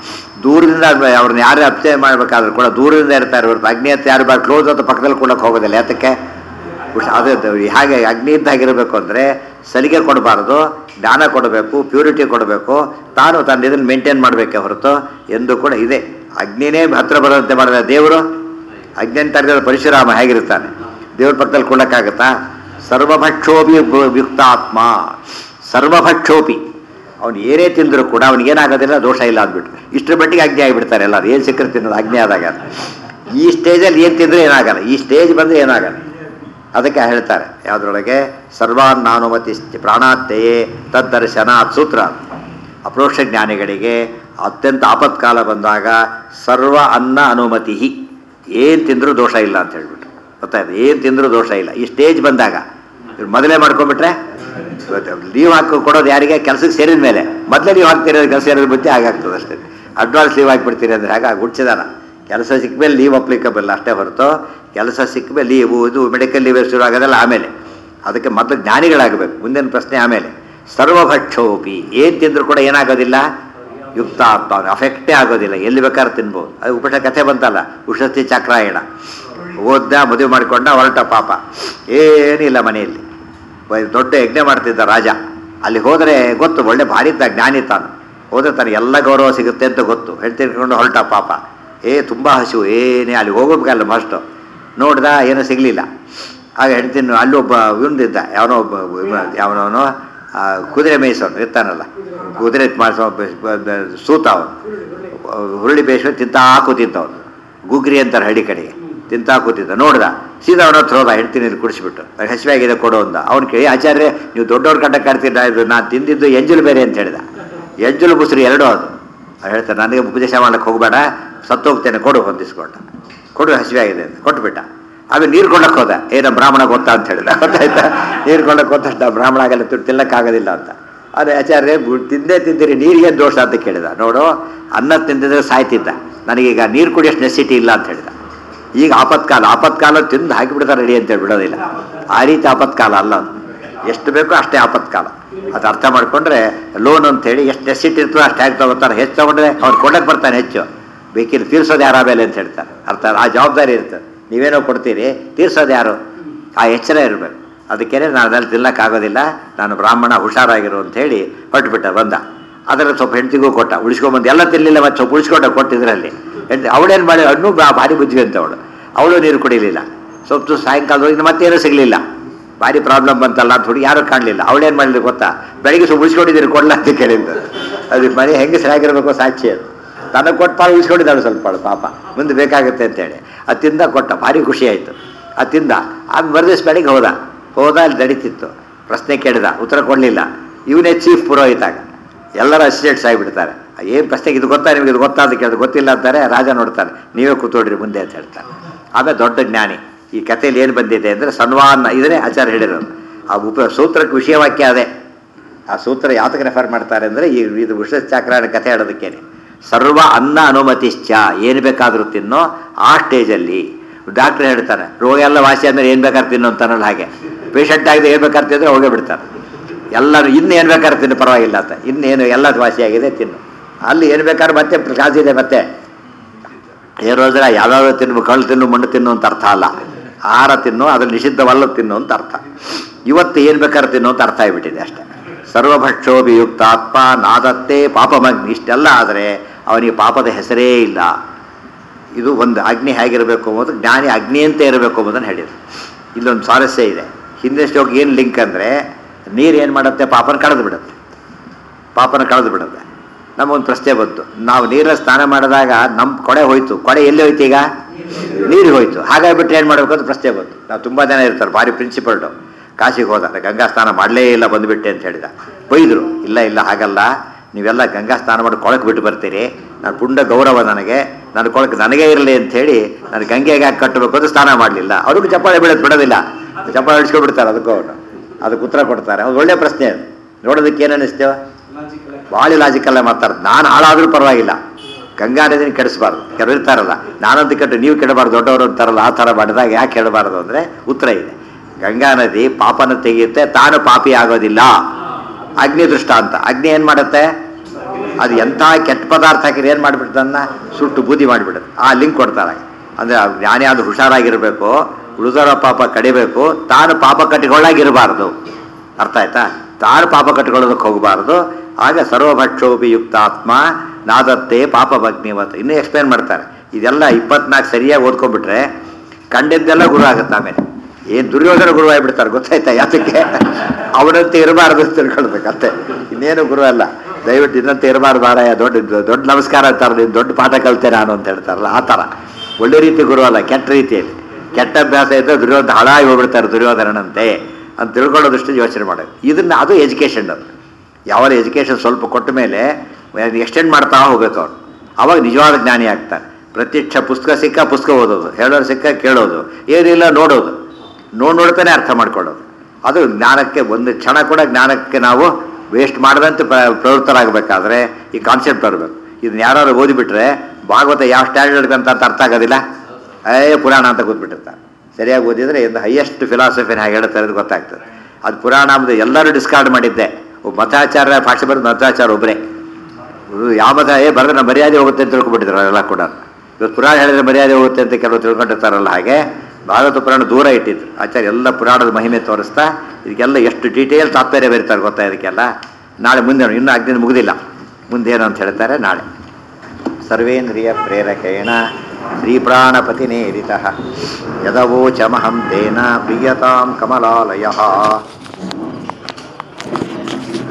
ದೂರದಿಂದ ಅವ್ರನ್ನ ಯಾರು ಅಪ್ಸೆ ಮಾಡಬೇಕಾದ್ರೂ ಕೂಡ ದೂರದಿಂದ ಇರ್ತಾರೆ ಹೊರತು ಅಗ್ನಿ ಹತ್ರ ಯಾರು ಬಾ ಕ್ಲೋಸ್ ಅಂತ ಪಕ್ಕದಲ್ಲಿ ಕೊಡೋಕೆ ಹೋಗೋದಿಲ್ಲ. ಯಾತಕ್ಕೆ? ಅದು ಹಾಗೆ ಅಗ್ನಿ ಇದ್ದಾಗಿರಬೇಕು ಅಂದರೆ ಸಲಿಗೆ ಕೊಡಬಾರ್ದು, ಜ್ಞಾನ ಕೊಡಬೇಕು, ಪ್ಯೂರಿಟಿ ಕೊಡಬೇಕು, ತಾನು ತನ್ನ ಇದನ್ನು ಮೇಂಟೈನ್ ಮಾಡಬೇಕೆ ಹೊರತು ಎಂದು ಕೂಡ ಇದೆ. ಅಗ್ನಿನೇ ಹತ್ರ ಬರೋದಂತೆ ಮಾಡಿದ ದೇವರು ಅಗ್ನಿ ತಡೆದ ಪರಶುರಾಮ ಹೇಗಿರ್ತಾನೆ, ದೇವ್ರ ಪಕ್ಕದಲ್ಲಿ ಕೊಡೋಕ್ಕಾಗತ್ತಾ? ಸರ್ವಭಕ್ಷೋಪಿ ಯುಕ್ತಾತ್ಮ, ಸರ್ವಭಕ್ಷೋಪಿ ಅವ್ನು ಏನೇ ತಿಂದರೂ ಕೂಡ ಅವ್ನಿಗೇನಾಗೋದಿಲ್ಲ, ದೋಷ ಇಲ್ಲ ಅಂದ್ಬಿಟ್ಟು ಇಷ್ಟರ ಮಟ್ಟಿಗೆ ಅಗ್ನಿ ಆಗಿಬಿಡ್ತಾರೆ ಎಲ್ಲರೂ. ಏನು ಸಿಕ್ಕರೆ ತಿನ್ನೋದು ಅಗ್ನಿ ಆದಾಗ. ಈ ಸ್ಟೇಜಲ್ಲಿ ಏನು ತಿಂದರೆ ಏನಾಗಲ್ಲ, ಈ ಸ್ಟೇಜ್ ಬಂದರೆ ಏನಾಗಲ್ಲ. ಅದಕ್ಕೆ ಹೇಳ್ತಾರೆ ಯಾವುದ್ರೊಳಗೆ ಸರ್ವಾನ್ನಾನುಮತಿ ಪ್ರಾಣಾತ್ಯಯೇ ತದ್ದರ್ಶನಾತ್ ಸೂತ್ರ. ಅಪ್ರೋಕ್ಷ ಜ್ಞಾನಿಗಳಿಗೆ ಅತ್ಯಂತ ಆಪತ್ಕಾಲ ಬಂದಾಗ ಸರ್ವ ಅನ್ನ ಅನುಮತಿ, ಏನು ತಿಂದರೂ ದೋಷ ಇಲ್ಲ ಅಂತ ಹೇಳ್ಬಿಟ್ಟು ಗೊತ್ತಾಯ್ತು. ಏನು ತಿಂದರೂ ದೋಷ ಇಲ್ಲ ಈ ಸ್ಟೇಜ್ ಬಂದಾಗ. ಇವ್ರು ಮೊದಲೇ ಮಾಡ್ಕೊಂಡ್ಬಿಟ್ರೆ ಲೀವ್ ಹಾಕಿ ಕೊಡೋದು ಯಾರಿಗೆ? ಕೆಲಸಕ್ಕೆ ಸೇರಿದ ಮೇಲೆ. ಮೊದಲೇ ಲೀವ್ ಹಾಕ್ತಿರೋದು ಕೆಲಸ ಸೇರಿದ ಬುದ್ಧಿ ಹಾಗಾಗ್ತದೆ ಅಷ್ಟೇ. ಅಡ್ವಾನ್ಸ್ ಲೀವ್ ಹಾಕಿಬಿಡ್ತೀರಿ ಅಂದರೆ ಹಾಗಾಗಿ ಹುಡ್ಚಿದಾನ. ಕೆಲಸ ಸಿಕ್ಕ ಮೇಲೆ ಲೀವ್ ಅಪ್ಲಿಕಬಲ್ ಅಷ್ಟೇ ಹೊರತು ಕೆಲಸ ಸಿಕ್ಕ ಮೇಲೆ ಲೀವು ಇದು ಮೆಡಿಕಲ್ ಲೀವ್ ಶುರು ಆಗೋದಲ್ಲ ಆಮೇಲೆ. ಅದಕ್ಕೆ ಮೊದಲು ಜ್ಞಾನಿಗಳಾಗಬೇಕು, ಮುಂದಿನ ಪ್ರಶ್ನೆ ಆಮೇಲೆ. ಸರ್ವಭಕ್ಷೋಪಿ ಏನು ತಿಂದರೂ ಕೂಡ ಏನಾಗೋದಿಲ್ಲ, ಯುಕ್ತ ಆಗ್ತಾವೆ, ಅಫೆಕ್ಟೇ ಆಗೋದಿಲ್ಲ, ಎಲ್ಲಿ ಬೇಕಾದ್ರೆ ತಿನ್ಬೋದು. ಅದು ಉಪಟ ಕಥೆ ಬಂತಲ್ಲ, ಉಷಸ್ತಿ ಚಕ್ರಾಯಣ. ಓದ್ದ, ಮದುವೆ ಮಾಡಿಕೊಂಡ, ಹೊರಟ ಪಾಪ ಏನಿಲ್ಲ ಮನೆಯಲ್ಲಿ. ದೊಡ್ಡ ಯಜ್ಞ ಮಾಡ್ತಿದ್ದ ರಾಜ. ಅಲ್ಲಿ ಹೋದರೆ ಗೊತ್ತು ಒಳ್ಳೆ ಭಾರಿ ಇದ್ದ ಜ್ಞಾನಿ ತಾನು. ಹೋದರೆ ತನಗೆ ಎಲ್ಲ ಗೌರವ ಸಿಗುತ್ತೆ ಅಂತ ಗೊತ್ತು. ಹೇಳ್ತಿರ್ಕೊಂಡು ಹೊರಟ ಪಾಪ. ಏ ತುಂಬ ಹಸಿವು, ಏನೇ ಅಲ್ಲಿ ಹೋಗೋಬೇಕಲ್ಲ ಮಸ್ಟು. ನೋಡ್ದ, ಏನೂ ಸಿಗಲಿಲ್ಲ. ಆಗ ಹೇಳ್ತೀನಿ ಅಲ್ಲಿ ಒಬ್ಬ ಇವನಿದ್ದ, ಯಾವನೋ ಒಬ್ಬ ಯಾವನವನು ಕುದುರೆ ಮೇಯಿಸೋನು ಇರ್ತಾನಲ್ಲ, ಕುದುರೆ ಮಾಡಿಸೋ ಸೂತ ಅವನು. ಹುರುಳಿ ಬೇಯಿಸೋ ತಿಂತಾ ಕೂತಿದ್ದವನು, ಗುಗ್ರಿ ಅಂತಾರೆ ಹಳ್ಳಿ ಕಡೆಗೆ. ತಿಂತಾ ಕೂತಿದ್ದ. ನೋಡ್ದ, ಸೀದಾ ಅವನ ಹತ್ರ ಹೋದ, ಹೇಳ್ತೀನಿ ಇಲ್ಲಿ ಕುಡಿಸ್ಬಿಟ್ಟು. ಹಸಿವಾಗಿದೆ ಕೊಡು ಅಂದ. ಅವ್ನು ಕೇಳಿ, ಆಚಾರ್ಯ ನೀವು ದೊಡ್ಡವ್ರ ಕಟ್ಟ ಕಾಡ್ತೀರ, ಇದು ನಾನು ತಿಂದಿದ್ದು ಎಂಜಲು ಬೇರೆ ಅಂತ ಹೇಳಿದ. ಎಂಜಲು ಬುಸ್ರಿ ಎರಡೂ ಅದು. ಹೇಳ್ತಾರೆ ನನಗೆ ಉಪದೇಶ ಮಾಡ್ಲಿಕ್ಕೆ ಹೋಗಬೇಡ, ಸತ್ತು ಹೋಗ್ತೇನೆ, ಕೊಡು ಹೊಂದಿಸ್ಕೊಂಡ. ಕೊಡು ಹಸಿವಾಗಿದೆ ಅಂತ ಕೊಟ್ಬಿಟ್ಟ. ಆಮೇಲೆ ನೀರು ಕೊಳ್ಳಕ್ಕೆ ಹೋದ. ಏ ನಮ್ಮ ಬ್ರಾಹ್ಮಣ ಗೊತ್ತಾ ಅಂತ ಹೇಳಿದ. ಗೊತ್ತಾಯ್ತಾ? ನೀರು ಕೊಳ್ಳಕ್ಕೆ ಗೊತ್ತಷ್ಟ ಬ್ರಾಹ್ಮಣ ಆಗಲ್ಲ, ತುಟ್ಟು ತಿನ್ನಕ್ಕಾಗೋದಿಲ್ಲ ಅಂತ. ಅದೇ ಆಚಾರ್ಯ ತಿಂದೇ ತಿಂದಿರಿ, ನೀರಿಗೆ ದೋಷ ಅಂತ ಕೇಳಿದ. ನೋಡು, ಅನ್ನ ತಿಂದಿದ್ರೆ ಸಾಯ್ತಿದ್ದ, ನನಗೀಗ ನೀರು ಕುಡಿಯೋಷ್ಟು ನೆಸಿಟಿ ಇಲ್ಲ ಅಂತ ಹೇಳಿದ. ಈಗ ಆಪತ್ಕಾಲ, ಆಪತ್ಕಾಲ ತಿಂದು ಹಾಕಿಬಿಡ್ತಾರೆ ರೆಡಿ ಅಂತೇಳಿ ಬಿಡೋದಿಲ್ಲ. ಆ ರೀತಿ ಆಪತ್ಕಾಲ ಅಲ್ಲ ಅದು. ಎಷ್ಟು ಬೇಕೋ ಅಷ್ಟೇ ಆಪತ್ಕಾಲ. ಅದು ಅರ್ಥ ಮಾಡಿಕೊಂಡ್ರೆ ಲೋನ್ ಅಂತೇಳಿ ಎಷ್ಟು ನೆಸಿಟಿ ಇರ್ತದೆ ಅಷ್ಟು ಹೇಗೆ ತಗೋತಾರೆ. ಹೆಚ್ಚು ತಗೊಂಡ್ರೆ ಅವ್ರು ಕೊಡಕ್ಕೆ ಬರ್ತಾನೆ, ಹೆಚ್ಚು ಬೇಕಿದ್ರೆ ತೀರ್ಸೋದು ಯಾರ ಮೇಲೆ ಅಂತ ಹೇಳ್ತಾರೆ. ಅರ್ಥ ಆ ಜವಾಬ್ದಾರಿ ಇರ್ತದೆ. ನೀವೇನೋ ಕೊಡ್ತೀರಿ, ತೀರ್ಸೋದು ಯಾರು? ಆ ಎಚ್ಚರ ಇರಬೇಕು. ಅದಕ್ಕೇನೆ ನಾನು ಅದರಲ್ಲಿ ತಿನ್ನಕ್ಕಾಗೋದಿಲ್ಲ, ನಾನು ಬ್ರಾಹ್ಮಣ, ಹುಷಾರಾಗಿರು ಅಂತ ಹೇಳಿ ಹೊರಟುಬಿಟ್ಟ. ಬಂದ, ಅದರಲ್ಲಿ ಸ್ವಲ್ಪ ಹೆಂಡತಿಗೂ ಕೊಟ್ಟ, ಉಳಿಸ್ಕೊಂಬಂದು. ಎಲ್ಲ ತಿನ್ನಲಿಲ್ಲ, ಮತ್ತೆ ಸ್ವಲ್ಪ ಉಳಿಸ್ಕೊಂಡ ಕೊಟ್ಟಿದ್ರಲ್ಲಿ. ಹೆಂಡತಿ ಅವಳೇನು ಮಾಡಿ, ಹಣ್ಣು ಭಾರಿ ಬುದ್ಧಿ ಅಂತ ಅವಳು. ಅವಳು ನೀರು ಕುಡಿಲಿಲ್ಲ. ಸ್ವಲ್ಪ ಸಾಯಂಕಾಲದೊಳಗೆ ಮತ್ತೇನೂ ಸಿಗಲಿಲ್ಲ. ಭಾರಿ ಪ್ರಾಬ್ಲಮ್ ಬಂತಲ್ಲ ಅಂತ ಹುಡುಗಿ ಯಾರೂ ಕಾಣಲಿಲ್ಲ. ಅವಳೇನು ಮಾಡಲಿ ಗೊತ್ತಾ, ಬೆಳಗ್ಗೆ ಸ್ವಲ್ಪ ಉಳಿಸ್ಕೊಂಡಿದ್ದೀರಿ ಕೊಡಲ ಅಂತ ಕೇಳಿದ್ದು. ಅದು ಮನೆ ಹೆಂಗೆ ಸರಿಯಾಗಿರ್ಬೇಕು ಸಾಕ್ಷಿ ಅದು. ತನಗೆ ಕೊಟ್ಟು ಪಾಲು ಉಳಿಸ್ಕೊಂಡಿದ್ದಾಳು ಸ್ವಲ್ಪ ಪಾಪ, ಮುಂದೆ ಬೇಕಾಗುತ್ತೆ ಅಂತೇಳಿ. ಅದು ತಿಂದ ಕೊಟ್ಟ, ಭಾರಿ ಖುಷಿ ಆಯಿತು. ಅದು ತಿಂದ. ಅದು ಮರುದಿವ್ಸ ಬೆಳಗ್ಗೆ ಹೋದ ಹೋದ ಅಲ್ಲಿ ನಡೀತಿತ್ತು. ಪ್ರಶ್ನೆ ಕೇಳಿದ, ಉತ್ತರ ಕೊಡಲಿಲ್ಲ. ಇವನೇ ಚೀಫ್ ಪುರೋಹಿತಾಗ. ಎಲ್ಲರ ಅಸಿಸ್ಟೆಂಟ್ಸ್ ಆಗಿಬಿಡ್ತಾರೆ. ಏನು ಪ್ರಶ್ನೆಗೆ ಇದು ಗೊತ್ತಾ ನಿಮಗೆ, ಇದು ಗೊತ್ತಾ ಅಂತ ಕೇಳಿದ್ರೆ ಗೊತ್ತಿಲ್ಲ ಅಂತಾರೆ. ರಾಜ ನೋಡ್ತಾರೆ, ನೀವೇ ಕೂತ್ಕೊಡ್ರಿ ಮುಂದೆ ಅಂತ ಹೇಳ್ತಾರೆ. ಆಮೇಲೆ ದೊಡ್ಡ ಜ್ಞಾನಿ. ಈ ಕಥೆಯಲ್ಲಿ ಏನು ಬಂದಿದೆ ಅಂದರೆ ಸನ್ವಾನ್ನ, ಇದನ್ನೇ ಆಚಾರ್ಯ ಹೇಳಿರೋದು. ಆ ಉಪ ಸೂತ್ರಕ್ಕೆ ವಿಷಯವಾಕ್ಯ ಅದೇ. ಆ ಸೂತ್ರ ಯಾತಕ್ಕೆ ರೆಫರ್ ಮಾಡ್ತಾರೆ ಅಂದರೆ ಈ ಇದು ವಿಷಚಾಕ್ರಾಯಣ ಕಥೆ ಹೇಳೋದಕ್ಕೇನೆ. ಸರ್ವ ಅನ್ನ ಅನುಮತಿಶ್ಚ, ಏನು ಬೇಕಾದರೂ ತಿನ್ನೋ ಆ ಸ್ಟೇಜಲ್ಲಿ. ಡಾಕ್ಟ್ರ್ ಹೇಳ್ತಾರೆ ರೋಗ ಎಲ್ಲ ವಾಸಿ ಅಂದರೆ ಏನು ಬೇಕಾದ್ರೆ ತಿನ್ನು ಅಂತಾನಲ್ಲ, ಹಾಗೆ ಪೇಷಂಟ್ ಆಗಿದೆ ಏನು ಬೇಕಾದ್ರೆ ತಿಂದರೆ ಹೋಗೇ ಬಿಡ್ತಾರೆ ಎಲ್ಲರೂ. ಇನ್ನು ಏನು ಬೇಕಾದ್ರೆ ತಿನ್ನು ಪರವಾಗಿಲ್ಲ ಅಂತ, ಇನ್ನೇನು ಎಲ್ಲ ವಾಸಿಯಾಗಿದೆ ತಿನ್ನು. ಅಲ್ಲಿ ಏನು ಬೇಕಾದ್ರೆ ಮತ್ತೆ ಕಾಜಿದೆ, ಮತ್ತೆ ಏರೋದ್ರೆ ಯಾವ್ಯಾವ ತಿನ್ನು, ಕಳ್ಳು ತಿನ್ನು, ಮಣ್ಣು ತಿನ್ನು ಅಂತ ಅರ್ಥ ಅಲ್ಲ. ಆಹಾರ ತಿನ್ನು, ಅದ್ರ ನಿಷಿದ್ಧವಲ್ಲ ತಿನ್ನು ಅಂತ ಅರ್ಥ. ಇವತ್ತು ಏನು ಬೇಕಾದ್ರೆ ತಿನ್ನು ಅಂತ ಅರ್ಥ ಆಗಿಬಿಟ್ಟಿದೆ ಅಷ್ಟೇ. ಸರ್ವಭಕ್ಷೋಭಿಯುಕ್ತಾತ್ಮ ನಾದತ್ತೆ ಪಾಪಮಗ್ನಿ. ಇಷ್ಟೆಲ್ಲ ಆದರೆ ಅವನಿಗೆ ಪಾಪದ ಹೆಸರೇ ಇಲ್ಲ. ಇದು ಒಂದು. ಅಗ್ನಿ ಹೇಗಿರಬೇಕು ಅನ್ನೋದು, ಜ್ಞಾನಿ ಅಗ್ನಿ ಅಂತ ಇರಬೇಕು ಅನ್ನೋದನ್ನು ಹೇಳಿದರು. ಇಲ್ಲೊಂದು ಸ್ವಾರಸ್ಯ ಇದೆ. ಹಿಂದೆ ಶ್ಲೋಕ ಏನು ಲಿಂಕ್ ಅಂದರೆ, ನೀರು ಏನು ಮಾಡುತ್ತೆ, ಪಾಪನ ಕಳೆದು ಬಿಡುತ್ತೆ. ಪಾಪನ ಕಳೆದು ಬಿಡುತ್ತೆ. ನಮಗೊಂದು ಪ್ರಶ್ನೆ ಬಂತು, ನಾವು ನೀರಲ್ಲಿ ಸ್ನಾನ ಮಾಡಿದಾಗ ನಮ್ಮ ಕೊಡೆ ಹೋಯ್ತು, ಕೊಡೆ ಎಲ್ಲಿ ಹೋಯ್ತು, ಈಗ ನೀರಿಗೆ ಹೋಯ್ತು. ಹಾಗಾಗಿಬಿಟ್ಟು ಏನು ಮಾಡಬೇಕು ಅಂತ ಪ್ರಶ್ನೆ ಬಂತು. ನಾವು ತುಂಬ ಜನ ಇರ್ತಾರೆ, ಭಾರಿ ಪ್ರಿನ್ಸಿಪಲ್ಡು. ಕಾಶಿಗೆ ಹೋದ, ಗಂಗಾ ಸ್ನಾನ ಮಾಡಲೇ ಇಲ್ಲ, ಬಂದುಬಿಟ್ಟೆ ಅಂತ ಹೇಳಿದ. ಬೈದರು, ಇಲ್ಲ ಇಲ್ಲ ಹಾಗಲ್ಲ, ನೀವೆಲ್ಲ ಗಂಗಾ ಸ್ನಾನ ಮಾಡಿ ಕೊಳಕ್ಕೆ ಬಿಟ್ಟು ಬರ್ತೀರಿ, ನಾನು ಪುಂಡ ಗೌರವ ನನಗೆ, ನನ್ನ ಕೊಳಕ್ಕೆ ನನಗೇ ಇರಲಿ ಅಂಥೇಳಿ ನಾನು ಗಂಗೆಗೆ ಯಾಕೆ ಕಟ್ಟಬೇಕು ಅಂತ ಸ್ನಾನ ಮಾಡಲಿಲ್ಲ. ಅವ್ರಿಗೂ ಚಪ್ಪಾಳೆ ಬೀಳೋದು ಬಿಡೋದಿಲ್ಲ, ಚಪ್ಪಾಳೆ ಹಿಡ್ಸ್ಕೊಬಿಡ್ತಾರೆ. ಅದಕ್ಕೂ ಅವರು ಅದಕ್ಕೆ ಉತ್ತರ ಕೊಡ್ತಾರೆ. ಅದು ಒಳ್ಳೆ ಪ್ರಶ್ನೆ. ಅದು ನೋಡೋದಕ್ಕೆ ಏನು ಅನ್ನಿಸ್ತೇವ, ಭಾಳ ಲಾಜಿಕಲ್ಲ ಮಾತಾಡ್ದು. ನಾನು ಹಾಳಾದರೂ ಪರವಾಗಿಲ್ಲ, ಗಂಗಾ ನದಿನ ಕೆಡಿಸ್ಬಾರ್ದು. ಕೆಲವರು ಇರ್ತಾರಲ್ಲ, ನಾನಂತ ಕೆಟ್ಟು ನೀವು ಕೆಡಬಾರ್ದು, ದೊಡ್ಡವರು ಅಂತಾರಲ್ಲ, ಆ ಥರ ಮಾಡಿದಾಗ ಯಾಕೆ ಕೆಡಬಾರ್ದು ಅಂದರೆ ಉತ್ತರ ಇದೆ. ಗಂಗಾ ನದಿ ಪಾಪನ ತೆಗೆಯುತ್ತೆ, ತಾನು ಪಾಪಿ ಆಗೋದಿಲ್ಲ. ಅಗ್ನಿ ದೃಷ್ಟಾಂತ. ಅಗ್ನಿ ಏನು ಮಾಡುತ್ತೆ, ಅದು ಎಂಥ ಕೆಟ್ಟ ಪದಾರ್ಥ ಹಾಕಿದ್ರೆ ಏನು ಮಾಡಿಬಿಡ್ತನ್ನ ಸುಟ್ಟು ಬೂದಿ ಮಾಡಿಬಿಡುತ್ತೆ. ಆ ಲಿಂಕ್ ಕೊಡ್ತಾರೆ. ಅಂದರೆ ಜ್ಞಾನಿ ಆದರೂ ಹುಷಾರಾಗಿರಬೇಕು, ಉಳಿದವರ ಪಾಪ ಕಡಿಬೇಕು, ತಾನು ಪಾಪ ಕಟ್ಟಿಕೊಳ್ಳಾಗಿರಬಾರ್ದು. ಅರ್ಥ ಆಯ್ತಾ? ತಾನು ಪಾಪ ಕಟ್ಟಿಕೊಳ್ಳೋದಕ್ಕೆ ಹೋಗಬಾರ್ದು. ಆಗ ಸರ್ವಭಕ್ಷೋಪಿ ಯುಕ್ತಾತ್ಮ ನಾದತ್ತೆ ಪಾಪ ಭಗ್ನಿವತ್. ಇನ್ನೂ ಎಕ್ಸ್ಪ್ಲೇನ್ ಮಾಡ್ತಾರೆ. ಇದೆಲ್ಲ ಇಪ್ಪತ್ನಾಲ್ಕು ಸರಿಯಾಗಿ ಓದ್ಕೊಂಡ್ಬಿಟ್ರೆ ಕಂಡಿದ್ದೆಲ್ಲ ಗುರು ಆಗುತ್ತೆ. ಆಮೇಲೆ ಏನು ದುರ್ಯೋಧನ ಗುರು ಆಗಿಬಿಡ್ತಾರೆ ಗೊತ್ತಾಯ್ತಾ? ಯಾತಕ್ಕೆ? ಅವನಂತೆ ಇರಬಾರ್ದು ಅಂತ ತಿಳ್ಕೊಳ್ಬೇಕು ಅಷ್ಟೇ, ಇನ್ನೇನು ಗುರು ಅಲ್ಲ. ದಯವಿಟ್ಟು ಇನ್ನಂತೆ ಇರಬಾರ್ದು ಮಾರಾಯ, ದೊಡ್ಡ ದೊಡ್ಡ ನಮಸ್ಕಾರ ಅಂತಾರೆ, ನೀನು ದೊಡ್ಡ ಪಾಠ ಕಲಿತೆ ನಾನು ಅಂತ ಹೇಳ್ತಾರಲ್ಲ ಆ ಥರ. ಒಳ್ಳೆ ರೀತಿ ಗುರು ಅಲ್ಲ, ಕೆಟ್ಟ ರೀತಿಯಲ್ಲಿ. ಕೆಟ್ಟ ಅಭ್ಯಾಸ ಇದ್ದರೆ ದುರ್ಯೋಧನ ಹಾಳಾಗಿ ಹೋಗ್ಬಿಡ್ತಾರೆ ದುರ್ಯೋಧನನಂತೆ ಅಂತ ತಿಳ್ಕೊಳ್ಳೋದಷ್ಟು ಯೋಚನೆ ಮಾಡೋದು. ಇದನ್ನು ಅದು ಎಜುಕೇಷನ್. ಅದು ಯಾವಾಗ ಎಜುಕೇಷನ್ ಸ್ವಲ್ಪ ಕೊಟ್ಟ ಮೇಲೆ ಎಕ್ಸ್ಟೆಂಡ್ ಮಾಡ್ತಾ ಹೋಗ್ಬೇಕು ಅವ್ರು, ಅವಾಗ ನಿಜವಾದ ಜ್ಞಾನಿ ಆಗ್ತಾರೆ. ಪ್ರತ್ಯಕ್ಷ ಪುಸ್ತಕ ಸಿಕ್ಕ ಪುಸ್ತಕ ಓದೋದು, ಹೇಳೋರು ಸಿಕ್ಕ ಕೇಳೋದು, ಏನಿಲ್ಲ ನೋಡೋದು, ನೋಡಿ ನೋಡ್ತಾನೆ ಅರ್ಥ ಮಾಡ್ಕೊಳ್ಳೋದು. ಅದು ಜ್ಞಾನಕ್ಕೆ ಒಂದು ಕ್ಷಣ ಕೂಡ ಜ್ಞಾನಕ್ಕೆ ನಾವು ವೇಸ್ಟ್ ಮಾಡದಂತೆ ಪ್ರವೃತ್ತರಾಗಬೇಕಾದ್ರೆ ಈ ಕಾನ್ಸೆಪ್ಟ್ ಬರಬೇಕು. ಇದನ್ನ ಯಾರು ಓದಿಬಿಟ್ರೆ ಭಾಗವತ ಯಾವ ಸ್ಟ್ಯಾಂಡರ್ಡ್ ಅಂತ ಅರ್ಥ ಆಗೋದಿಲ್ಲ. ಏ ಪುರಾಣ ಅಂತ ಕೂತ್ಬಿಟ್ಟಿರ್ತಾರೆ. ಸರಿಯಾಗಿ ಓದಿದರೆ ಎಂದು ಹೈಯೆಸ್ಟ್ ಫಿಲಾಸಫಿನ ಹೇಗೆ ಹೇಳ್ತಾರೆ ಅದು ಗೊತ್ತಾಗ್ತದೆ. ಅದು ಪುರಾಣ ಅಂಬುದು ಎಲ್ಲರೂ ಡಿಸ್ಕಾರ್ಡ್ ಮಾಡಿದ್ದೆ. ಒಬ್ಬ ಮತಾಚಾರ್ಯ ಭಾಷೆ ಬರೋದು ಮತಾಚಾರ ಒಬ್ಬರೇ. ಯಾವ ಮತ ಏ ಬರೆದ್ರೆ ನಮ್ಮ ಮರ್ಯಾದೆ ಹೋಗುತ್ತೆ ಅಂತ ತಿಳ್ಕೊಬಿಟ್ಟಿದ್ರು ಎಲ್ಲ ಕೂಡ. ಇವತ್ತು ಪುರಾಣ ಹೇಳಿದ್ರೆ ಮರ್ಯಾದೆ ಹೋಗುತ್ತೆ ಅಂತ ಕೆಲವು ತಿಳ್ಕೊಂಡಿರ್ತಾರಲ್ಲ, ಹಾಗೆ ಭಾಗವತ ಪುರಾಣ ದೂರ ಇಟ್ಟಿದ್ರು ಆಚಾರ್ಯ. ಎಲ್ಲ ಪುರಾಣದ ಮಹಿಮೆ ತೋರಿಸ್ತಾ ಇದಕ್ಕೆಲ್ಲ ಎಷ್ಟು ಡೀಟೇಲ್ ತಾತ್ಪರ್ಯ ಬರೀತಾರೆ ಗೊತ್ತಾ ಇದಕ್ಕೆಲ್ಲ. ನಾಳೆ ಮುಂದೆ ಇನ್ನೂ ಅಗ್ನಿ ಮುಗಿದಿಲ್ಲ, ಮುಂದೇನು ಅಂತ ಹೇಳ್ತಾರೆ ನಾಳೆ. ಸರ್ವೇಂದ್ರಿಯ ಪ್ರೇರಕೇಣ ಶ್ರೀಪ್ರಾಣಪತಿನೇರಿತಃ ಯದವೋಚಮಹಂ ತೇನ ಪ್ರಿಯತಾಂ ಕಮಲಾಲಯಃ.